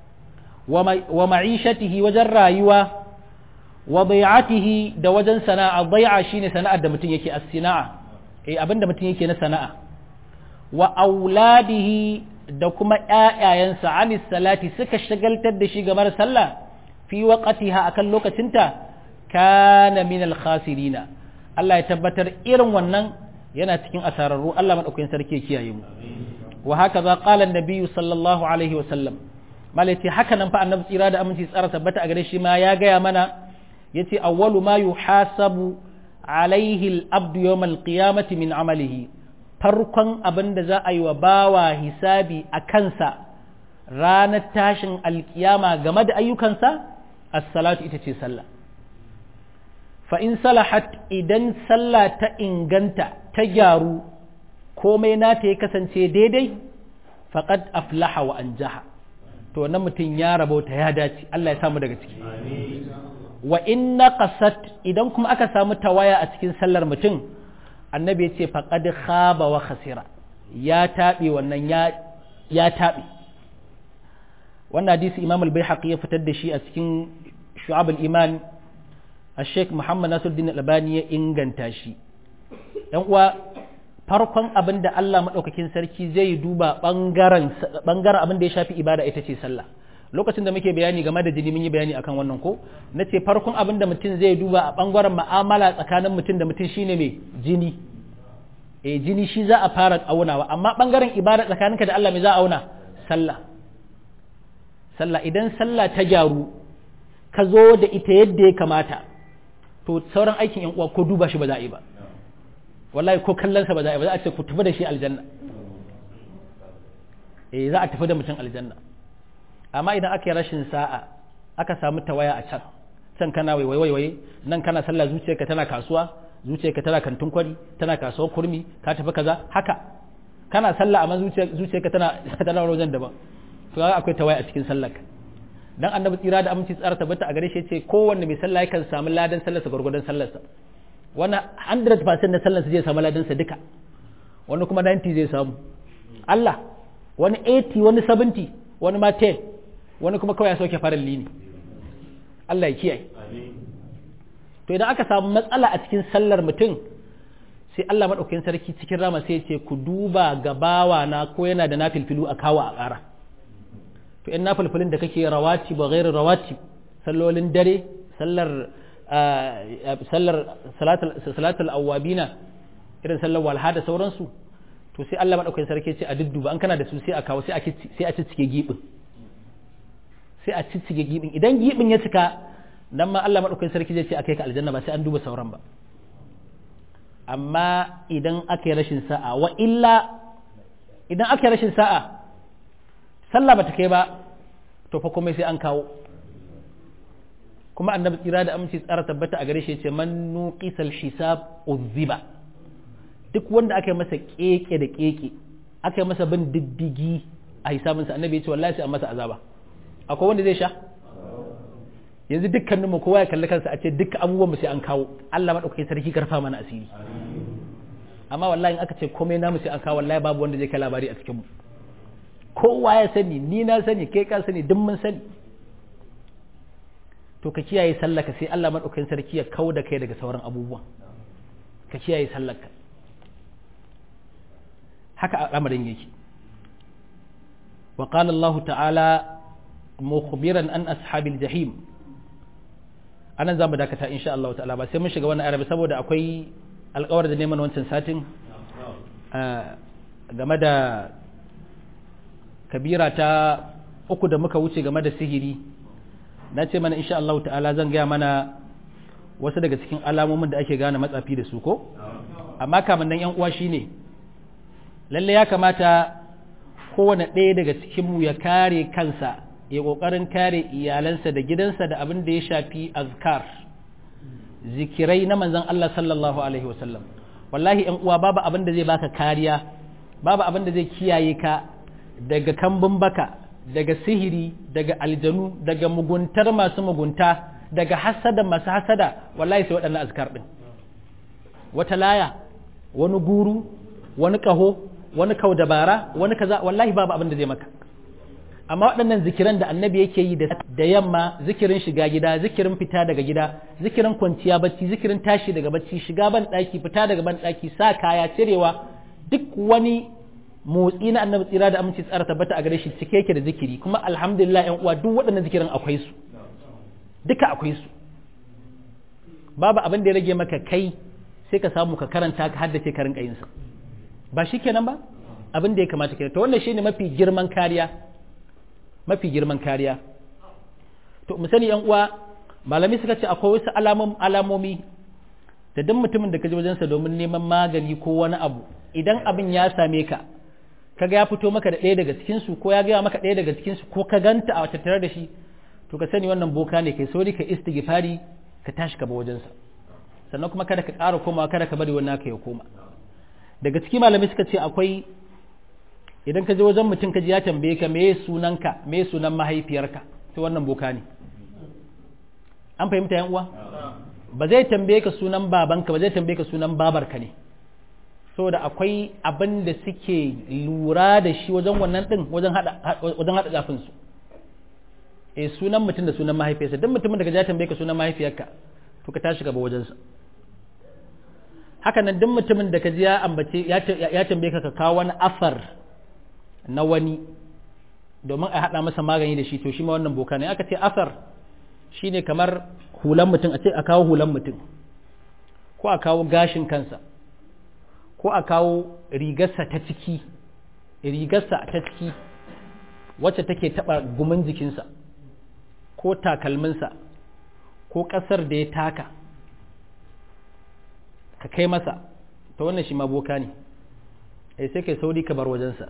wa ma'ishatihi wajen rayuwa wa bai'atihi da wajen sana'a bai'a shine sana'ar da mutum yake as-sina'a eh abinda mutum yake na sana'a wa auladihi da kuma ƴaƴayensa anis salati suka shagaltar da shi game da sallah fi waqtiha akan lokacinta kana min al-khasirina Allah ya tabbatar irin wannan yana cikin asararru Allah madaukakin sarki ya kiyaye mu wa hakaza qala an-nabiy sallallahu alaihi wa sallam malati haka nan fa annabi tsira da aminci tsara tabbata a gare shi ma ya gaya mana yace awwalu ma yuhasabu alaihi al-abdu yawm al-qiyamati min amalihi farkon abin da za a yi wa bawa hisabi a kansa ranar tashin alkiyama game da ayyukansa as-salatu ita ce sallah fa in salahat idan sallah ta inganta ta gyaru komai nata ya kasance daidai faqad aflaha wa anjaha to wannan mutum ya rabauta ya dace Allah ya samu daga ciki wa in naqasat idan kuma aka samu tawaya a cikin sallar mutum annabi ya ce faqad khaba wa khasira ya taɓe wannan ya ya taɓe wannan hadisi Imam al-Baihaqi ya fitar da shi a cikin Shu'ab al-Iman Sheikh Muhammad Nasiruddin Albani ya inganta shi ɗan uwa farkon abin da Allah madaukakin sarki zai duba bangaren bangaren abin da ya shafi ibada ita ce sallah lokacin da muke bayani game da jini mun yi bayani akan wannan ko nace farkon abin da mutum zai duba a bangaren mu'amala tsakanin mutum da mutum shine mai jini eh jini shi za a fara aunawa amma bangaren ibada tsakaninka da Allah me za a auna sallah sallah idan sallah ta gyaru ka zo da ita yadda ya kamata to sauran aikin yan uwa ko duba shi ba za a yi ba wallahi ko kallon sa ba za a yi ba za a ce ku tafi da shi aljanna eh za a tafi da mutum aljanna amma idan aka yi rashin sa'a aka samu tawaya a can can kana waiwaiwaye nan kana sallah zuciyarka tana kasuwa zuciyarka tana kantin kwari tana kasuwar kurmi ka tafi kaza haka kana sallah amma zuciyarka tana tana wajen daban to ga akwai tawaya a cikin sallarka dan annabi tsira da aminci tsara tabbata a gare shi yace kowanne mai sallah yakan samu ladan sallarsa gurgurdan sallarsa wannan one hundred percent na sallarsa zai samu ladan sa duka wani kuma ninety zai samu Allah wani eighty wani seventy wani ma ten wani kuma kawai ya sauke faralli ne Allah ya kiyaye to idan aka samu matsala a cikin sallar mutum sai Allah madaukakin sarki cikin rama sai ya ce ku duba gabawa na ko yana da nafilfilu a kawo a ƙara to in nafilfilin da kake rawati ba gairu rawati sallolin dare sallar sallar salatul salatul awabina irin sallar walha da sauransu to sai Allah madaukakin sarki ya ce a dudduba an kana da su sai a kawo sai a sai a cike gibin sai a ciccige gibin idan gibin ya cika dan ma Allah madaukakin sarki zai ce akai ka aljanna ba sai an duba sauran ba amma idan aka yi rashin sa'a wa illa idan aka yi rashin sa'a sallah bata kai ba to fa komai sai an kawo kuma annabi tsira da aminci tsara tabbata a gare shi ce man nuqisal hisab uzziba duk wanda aka yi masa keke da keke aka yi masa bin diddigi a hisabinsa annabi ya ce wallahi sai an masa azaba akwai wanda zai sha yanzu dukkanin mu kowa ya kalli kansa a ce dukkan abubuwan mu sai an kawo Allah madaukakin sarki karfa mana asiri amma wallahi in aka ce komai namu sai an kawo wallahi babu wanda zai kai labari a cikin mu kowa ya sani ni na sani kai ka sani duk mun sani to ka kiyaye sallaka sai Allah madaukakin sarki ya kawo da kai daga sauran abubuwa ka kiyaye sallaka haka al'amarin yake wa qala Allah ta'ala mukhbiran an ashabil jahim anan zamu dakata insha Allah ta'ala ba sai mun shiga wannan arabi saboda akwai alƙawar da neman wancan satin game da kabira ta uku da muka wuce game da sihiri na ce mana insha Allah ta'ala zan gaya mana wasu daga cikin alamomin da ake gane matsafi da su ko amma kamar nan yan uwa shine lalle ya kamata kowane ɗaya daga cikin mu ya kare kansa ya kokarin kare iyalansa da gidansa da abin da ya shafi azkar zikirai na manzon Allah sallallahu alaihi wasallam wallahi yan uwa babu abin da zai baka kariya babu abin da zai kiyaye ka daga kambun baka daga sihiri daga aljanu daga muguntar masu mugunta daga hasada masu hasada wallahi sai waɗannan azkar ɗin wata laya wani guru wani ƙaho wani kau dabara wani kaza wallahi babu abin da zai maka amma waɗannan zikiran da annabi yake yi da yamma zikirin shiga gida zikirin fita daga gida zikirin kwanciya bacci zikirin tashi daga bacci shiga ban ɗaki fita daga ban ɗaki sa kaya cirewa duk wani motsi na annabi tsira da aminci tsara tabbata a gare shi cike yake da zikiri kuma alhamdulillah ƴan uwa duk waɗannan zikirin akwai su duka akwai su babu abin da ya rage maka kai sai ka samu ka karanta ka haddace ka rinka yin sa ba shikenan ba abin da ya kamata kenan to wannan shine mafi girman kariya mafi girman kariya to mu sani ƴan uwa malami suka ce akwai wasu alamomi alamomi da duk mutumin da ka je wajensa domin neman magani ko wani abu idan abin ya same ka kaga ya fito maka da ɗaya daga cikin su ko ya gaya maka ɗaya daga cikin su ko ka ganta a tattare da shi to ka sani wannan boka ne kai sauri ka istighfari ka tashi ka ba wajensa sannan kuma kada ka ƙara komawa kada ka bari wannan ka ya koma daga cikin malamai suka ce akwai idan ka je wajen mutum ka ji ya tambaye ka meye sunanka meye sunan mahaifiyarka to wannan boka ne an fahimta yan uwa ba zai tambaye ka sunan babanka ba zai tambaye ka sunan babarka ne saboda akwai abin da suke lura da shi wajen wannan din wajen hada wajen hada zafin su eh sunan mutum da sunan mahaifiyarsa duk mutumin da ka ja tambaye ka sunan mahaifiyarka to ka tashi gaba wajen sa haka nan duk mutumin da ka ji ya ambace ya tambaye ka ka kawo wani afar na wani domin a hada masa magani da shi to shi ma wannan boka ne aka ce afar shine kamar hulan mutum a ce a kawo hulan mutum ko a kawo gashin kansa ko a kawo rigarsa ta ciki rigarsa ta ciki wacce take taba gumin jikinsa ko takalminsa ko ƙasar da ya taka ka kai masa ta wannan shi ma boka ne ai sai kai sauri ka bar wajensa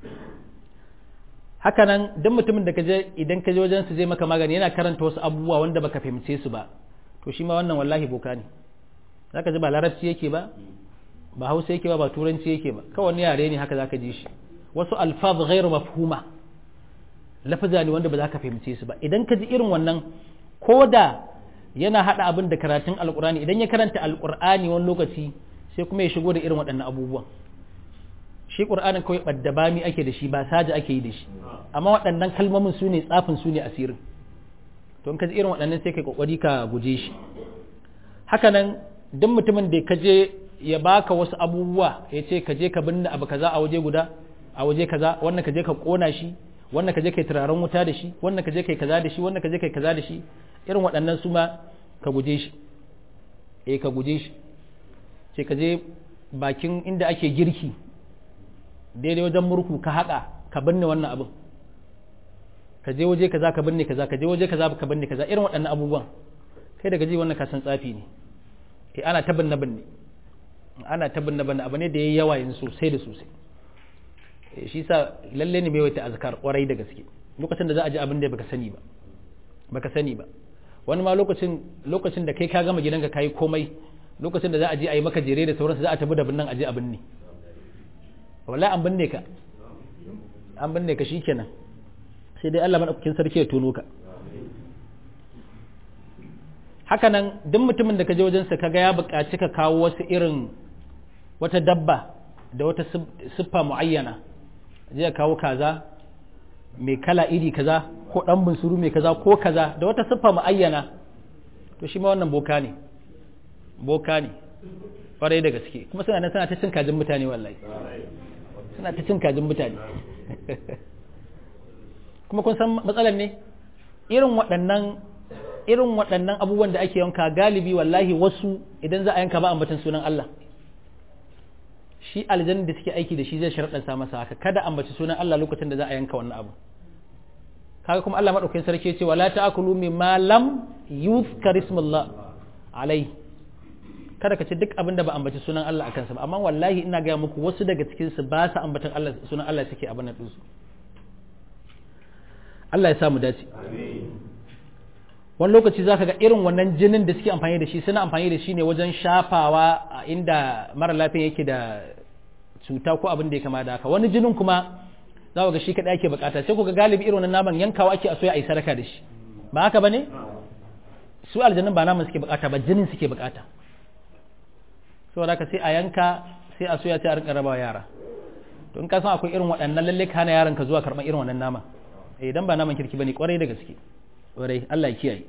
hakanan duk mutumin da kaje idan kaje wajensa zai maka magani yana karanta wasu abubuwa wanda baka fahimce su ba to shi ma wannan wallahi boka ne zaka ji ba larabci yake ba ba hausa yake ba ba turanci yake ba kawai wani yare ne haka zaka ji shi wasu alfaz ghairu mafhuma lafaza ne wanda ba za ka fahimce su ba idan ka ji irin wannan koda yana hada abin da karatun alqur'ani idan ya karanta alqur'ani wani lokaci sai kuma ya shigo da irin waɗannan abubuwan shi qur'anin kawai baddabami ake da shi ba saja ake yi da shi amma waɗannan kalmomin su ne tsafin su ne asirin to in ka ji irin waɗannan sai kai kokari ka guje shi haka nan duk mutumin da ka je ya baka wasu abubuwa ya ce ka je ka binne abu kaza a waje guda a waje kaza wannan ka je ka kona shi wannan ka je kai turaren wuta da shi wannan ka je kai kaza da shi wannan ka je kai kaza da shi irin waɗannan su ma ka guje shi eh ka guje shi sai ka je bakin inda ake girki daidai wajen murku ka haƙa ka binne wannan abin ka je waje kaza ka binne kaza ka je waje kaza ka binne kaza irin waɗannan abubuwan kai daga ji wannan ka san tsafi ne eh ana ta binne binne ana ta binne binne abu ne da yayi yawa yin sosai da sosai eh shi yasa lalle ne mai wata azkar kwarai da gaske lokacin da za a ji abin da baka sani ba baka sani ba wani ma lokacin lokacin da kai ka gama gidanka kai komai lokacin da za a je a yi maka jere da sauransu za a tabi da binnan a je a binne wallahi an binne ka an binne ka shikenan sai dai Allah madaukakin sarki ya tono ka haka nan duk mutumin da ka je wajen sa kaga ya buƙaci ka kawo wasu irin wata dabba da wata siffa muayyana je ka kawo kaza mai kala iri kaza ko dan bunsuru mai kaza ko kaza da wata siffa muayyana to shi ma wannan boka ne boka ne kwarai da gaske kuma suna nan suna ta cin kajin mutane wallahi suna ta cin kajin mutane kuma kun san matsalar ne irin waɗannan irin waɗannan abubuwan da ake yanka galibi wallahi wasu idan za a yanka ba ambatan sunan Allah shi aljanna da suke aiki da shi zai sharaɗanta masa haka kada ambaci sunan Allah lokacin da za a yanka wannan abu kaga kuma Allah madaukakin sarki ya ce wala ta'kulu mimma lam yuzkar ismullah alai kada ka ci duk abin da ba ambaci sunan Allah akan sa ba amma wallahi ina ga muku wasu daga cikin su ba su ambatan Allah sunan Allah suke abin nan su Allah ya sa mu dace amin wani lokaci zaka ga irin wannan jinin da suke amfani da shi suna amfani da shi ne wajen shafawa a inda mara lafiya yake da cuta ko abin da ya kama da haka wani jinin kuma za ga shi kadai ake bukata sai ku ga galibi irin wannan naman yankawa ake a soya a yi sadaka da shi ba haka bane su aljannin ba naman suke bukata ba jinin suke bukata saboda haka sai a yanka sai a soya sai a rinka rabawa yara to in ka san akwai irin waɗannan lalle ka hana yaron ka zuwa karɓar irin wannan naman eh dan ba naman kirki bane kwarai da gaske kwarai Allah ya kiyaye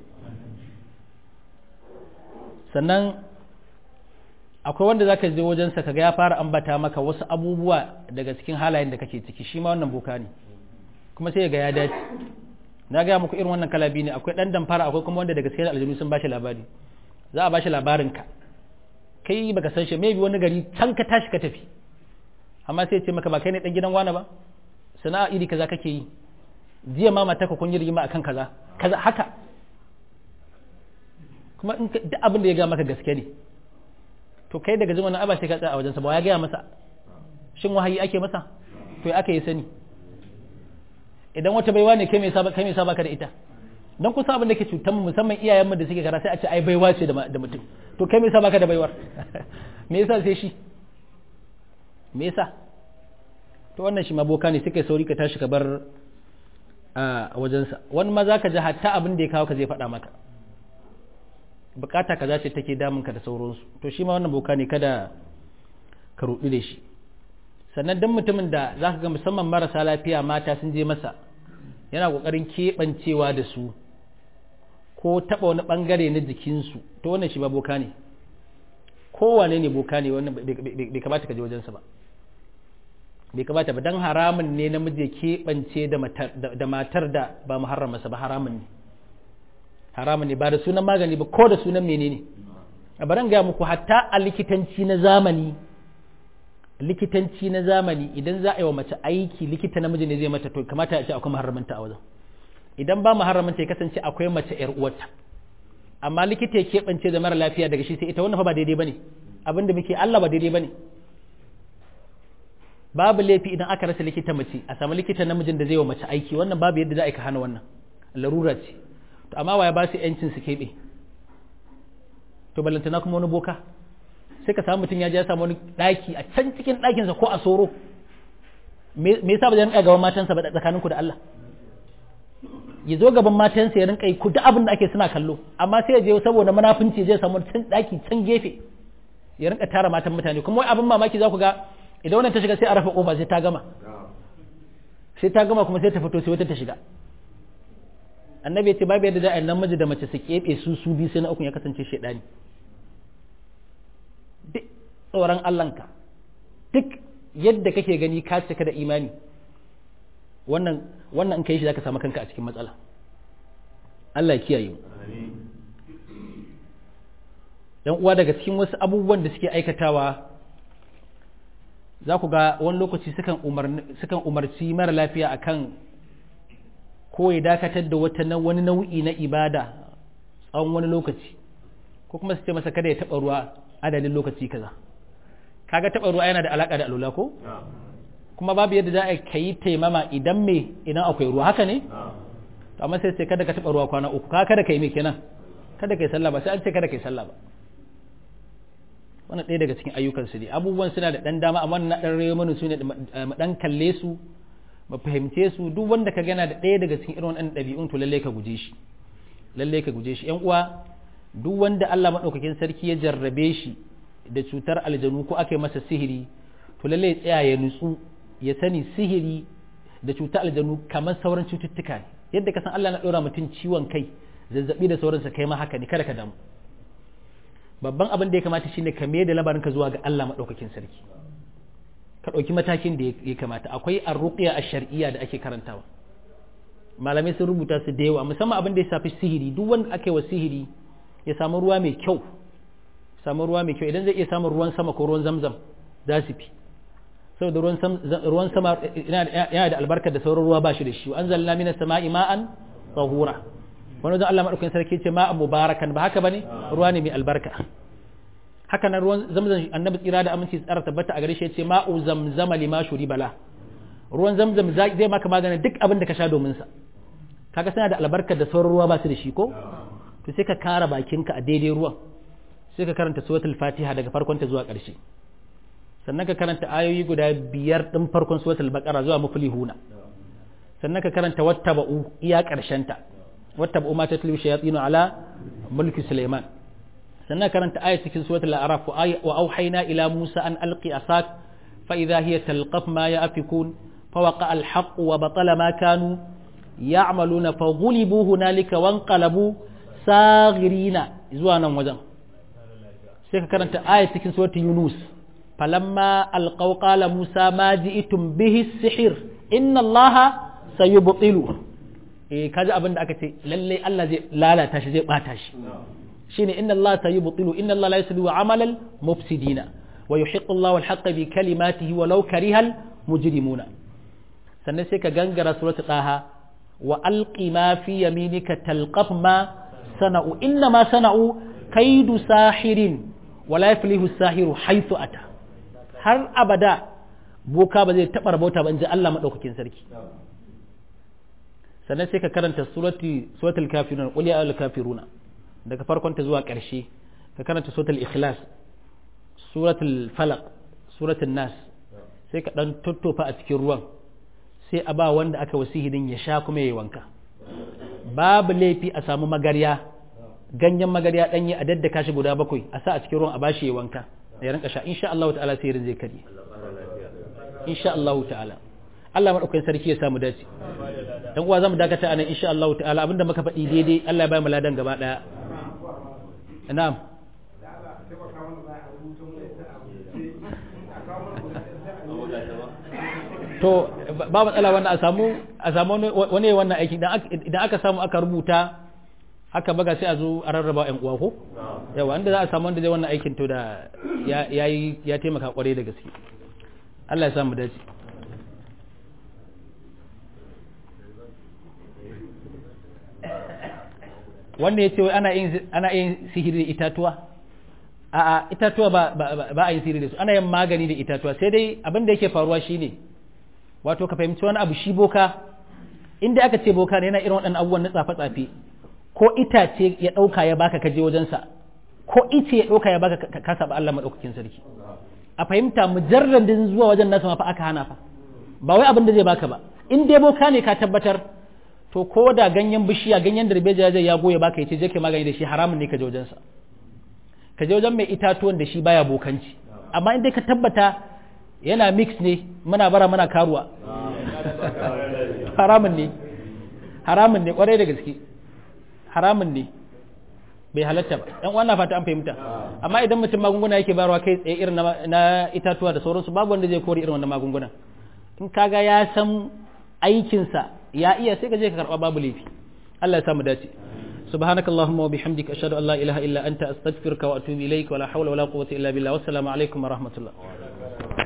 sannan akwai wanda zaka je wajen sa kaga ya fara ambata maka wasu abubuwa daga cikin halayen da kake ciki shi ma wannan boka ne kuma sai ga ya dace na ga muku irin wannan kalabi ne akwai dan damfara akwai kuma wanda daga cikin aljanu sun bashi labari za a bashi labarin ka kai baka san shi maybe wani gari can ka tashi ka tafi amma sai ya ce maka ba kai ne dan gidan wani ba sana'a iri kaza kake yi jiya ma mata ka kun yi rigima akan kaza kaza haka kuma in duk abin da ya ga maka gaske ne to kai daga jin wannan aba sai ka tsaya a wajensa ba ya gaya masa shin wahayi ake masa to ya aka yi sani idan wata baiwa ne kai mai saba kai mai saba ka da ita dan kusa abin da ke cutar mu musamman iyayen mu da suke kara sai a ce ai baiwa ce da mutum to kai mai saba ka da baiwar me yasa sai shi me yasa to wannan shi ma boka ne suka sauri ka tashi ka bar a wajensa wani ma za ka ji hatta abin da ya kawo ka zai faɗa maka bukata kaza ce take damun ka da sauransu to shi ma wannan boka ne kada ka ruɗu da shi sannan dan mutumin da za ka ga musamman marasa lafiya mata sun je masa yana ƙoƙarin keɓancewa da su ko taɓa wani ɓangare na jikinsu to wannan shi ba boka ne kowane ne boka ne wannan bai kamata ka je wajensa ba bai kamata ba dan haramun ne namiji ya keɓance da matar da ba muharramarsa ba haramun ne haramun ne ba da sunan magani ba ko da sunan menene a baran ga muku hatta a likitanci na zamani likitanci na zamani idan za a yi wa mace aiki likita namiji ne zai mata to kamata ya ce akwai muharramanta a wajen idan ba muharramanta ya kasance akwai mace yar uwarta amma likita ya keɓance da mara lafiya daga shi sai ita wannan fa ba daidai bane abinda muke Allah ba daidai bane babu laifi idan aka rasa likita mace a samu likita namijin da zai wa mace aiki wannan babu yadda za a yi ka hana wannan larura ce to amma waya ba su yancin su keɓe to ballantana kuma wani boka sai ka samu mutum ya je ya samu wani ɗaki a can cikin ɗakinsa ko a soro me yasa ba zai rinka gaban matansa ba tsakanin ku da Allah ya zo gaban matansa ya rinka yi ku duk abin da ake suna kallo amma sai ya je saboda munafunci zai samu can ɗaki can gefe ya rinka tara matan mutane kuma wai abin mamaki za ku ga idan wannan ta shiga sai a rafa kofa sai ta gama sai ta gama kuma sai ta fito sai wata ta shiga annabi ya ce babu yadda za a yi namiji da mace su keɓe su su biyu sai na uku ya kasance shaidani duk tsoron Allahnka duk yadda kake gani ka cika da imani wannan wannan in kai shi zaka samu kanka a cikin matsala Allah ya kiyaye mu dan uwa daga cikin wasu abubuwan da suke aikatawa za ku ga wani lokaci sukan sukan umarci mara lafiya akan ko ya dakatar da wata wani nau'i na ibada tsawon wani lokaci ko kuma su ce masa kada ya taɓa ruwa adadin lokaci kaza kaga taɓa ruwa yana da alaƙa da alula ko kuma babu yadda za a ka yi taimama idan me idan akwai ruwa haka ne to amma sai sai kada ka taɓa ruwa kwana uku ka kada ka yi me kenan kada ka yi sallah ba sai an ce kada ka yi sallah ba wannan ɗaya daga cikin ayyukan su ne abubuwan suna da ɗan dama amma na ɗan rewa mana su ne mu ɗan kalle su mu fahimce su duk wanda ka gana da ɗaya daga cikin irin wannan ɗabi'un to lalle ka guje shi lalle ka guje shi ƴan uwa duk wanda Allah madaukakin sarki ya jarrabe shi da cutar aljanu ko aka yi masa sihiri to lalle ya tsaya ya nutsu ya sani sihiri da cutar aljanu kamar sauran cututtuka ne yadda ka san Allah na ɗora mutum ciwon kai zazzabi da sauransa kai ma haka ne kada ka damu babban abin da ya kamata shine ka mai da labarin ka zuwa ga Allah madaukakin sarki ka ɗauki matakin da ya kamata akwai arruqiya ash-shar'iyya da ake karantawa malamai sun rubuta su da yawa musamman abin da ya shafi sihiri duk wanda aka yi wa sihiri ya samu ruwa mai kyau samu ruwa mai kyau idan zai iya samun ruwan sama ko ruwan zamzam za su fi saboda ruwan ruwan sama yana da albarka da sauran ruwa ba shi da shi anzalna minas sama'i ma'an tahura wani wajen Allah madaukakin sarki ce ma'an mubarakan ba haka bane ruwa ne mai albarka haka nan ruwan zamzam annabi tsira da aminci tsara tabbata a gare shi ce ma'u zamzama lima shuri bala ruwan zamzam zai maka magana duk abin da ka sha domin sa kaga suna da albarka da sauran ruwa ba su da shi ko to sai ka kara bakinka a daidai ruwan sai ka karanta suratul fatiha daga farkon ta zuwa ƙarshe sannan ka karanta ayoyi guda biyar din farkon suratul baqara zuwa muflihuna sannan ka karanta wattaba'u iya ƙarshen ta wattaba'u ma tatlu shayatinu ala mulki sulaiman sannan karanta ayat cikin suratul a'raf wa auhayna ila musa an alqi asak fa idha hiya talqaf ma yafikun fa waqa al haqq wa batala ma kanu ya'maluna fa ghulibu hunalika wanqalabu saghirina zuwa nan wajen sai ka karanta ayat cikin suratul yunus falamma alqaw qala musa ma ji'tum bihi sihir inna allaha sayubtilu eh kaji abin da aka ce lalle Allah zai lalata shi zai bata shi shine inna allaha sayubtilu inna allaha la yuslihu amalal mufsidina wa yuhiqqu allahu alhaqqa bi kalimatihi walau karihal mujrimuna sannan sai ka gangara suratul taha wa alqi ma fi yaminika talqaf ma sana'u inna ma sana'u kaidu sahirin wala yaflihu sahiru haythu ata har abada boka ba zai taɓa rabauta ba in ji Allah maɗaukakin sarki sannan sai ka karanta suratul kafiruna qul ya ayyuhal kafiruna daga farkon ta zuwa ƙarshe ka karanta suratul ikhlas suratul falaq suratul nas sai ka dan tottofa a cikin ruwan sai a ba wanda aka wasihidin ya sha kuma yayi wanka babu laifi a samu magarya ganyen magarya danye a daddaka shi guda bakwai a sa a cikin ruwan a bashi yayi wanka ya rinka sha insha Allah ta'ala sai zai kare insha Allah ta'ala Allah madaukakin sarki ya samu dace dan uwa zamu dakata anan insha Allah ta'ala abinda muka faɗi daidai Allah ya bai mu ladan gaba daya na'am to ba matsala wannan a samu a samu wani wannan aiki idan aka samu aka rubuta aka baga sai a zo a rarraba ƴan uwa ko yawa inda za a samu wanda zai wannan aikin to da ya yi ya taimaka kwarai da gaske Allah ya samu dace wanda ya ce wai ana yin ana yin sihiri da itatuwa a'a itatuwa ba ba a yin sihiri da su ana yin magani da itatuwa sai dai abin da yake faruwa shine wato ka fahimci wani abu shi boka inda aka ce boka ne yana irin waɗannan abubuwan na tsafe-tsafe ko itace ya ɗauka ya baka kaje wajensa ko ice ya ɗauka ya baka ka saba Allah maɗaukakin sarki a fahimta mujarradin zuwa wajen nasa ma fa aka hana fa ba wai abin da zai baka ba in dai boka ne ka tabbatar to ko da ganyen bishiya ganyen darbejiya zai ya goye baka yace je kai magani da shi haramun ne ka je wajensa ka je wajen mai itatuwan da shi baya bokanci amma in dai ka tabbata yana mix ne muna bara muna karuwa haramun ne haramun ne kwarai da gaske haramun ne bai halatta ba dan wannan fata an fahimta amma idan mutum magunguna yake bayarwa kai tsaye irin na itatuwa da sauransu babu wanda zai kore irin wannan magungunan in kaga ya san aikinsa ya iya sai ka je ka karba babu laifi Allah ya samu dace subhanakallahumma wa bihamdika ashhadu an la ilaha illa anta astaghfiruka wa atubu ilaik wa la hawla wa la quwwata illa billah wassalamu alaikum wa rahmatullah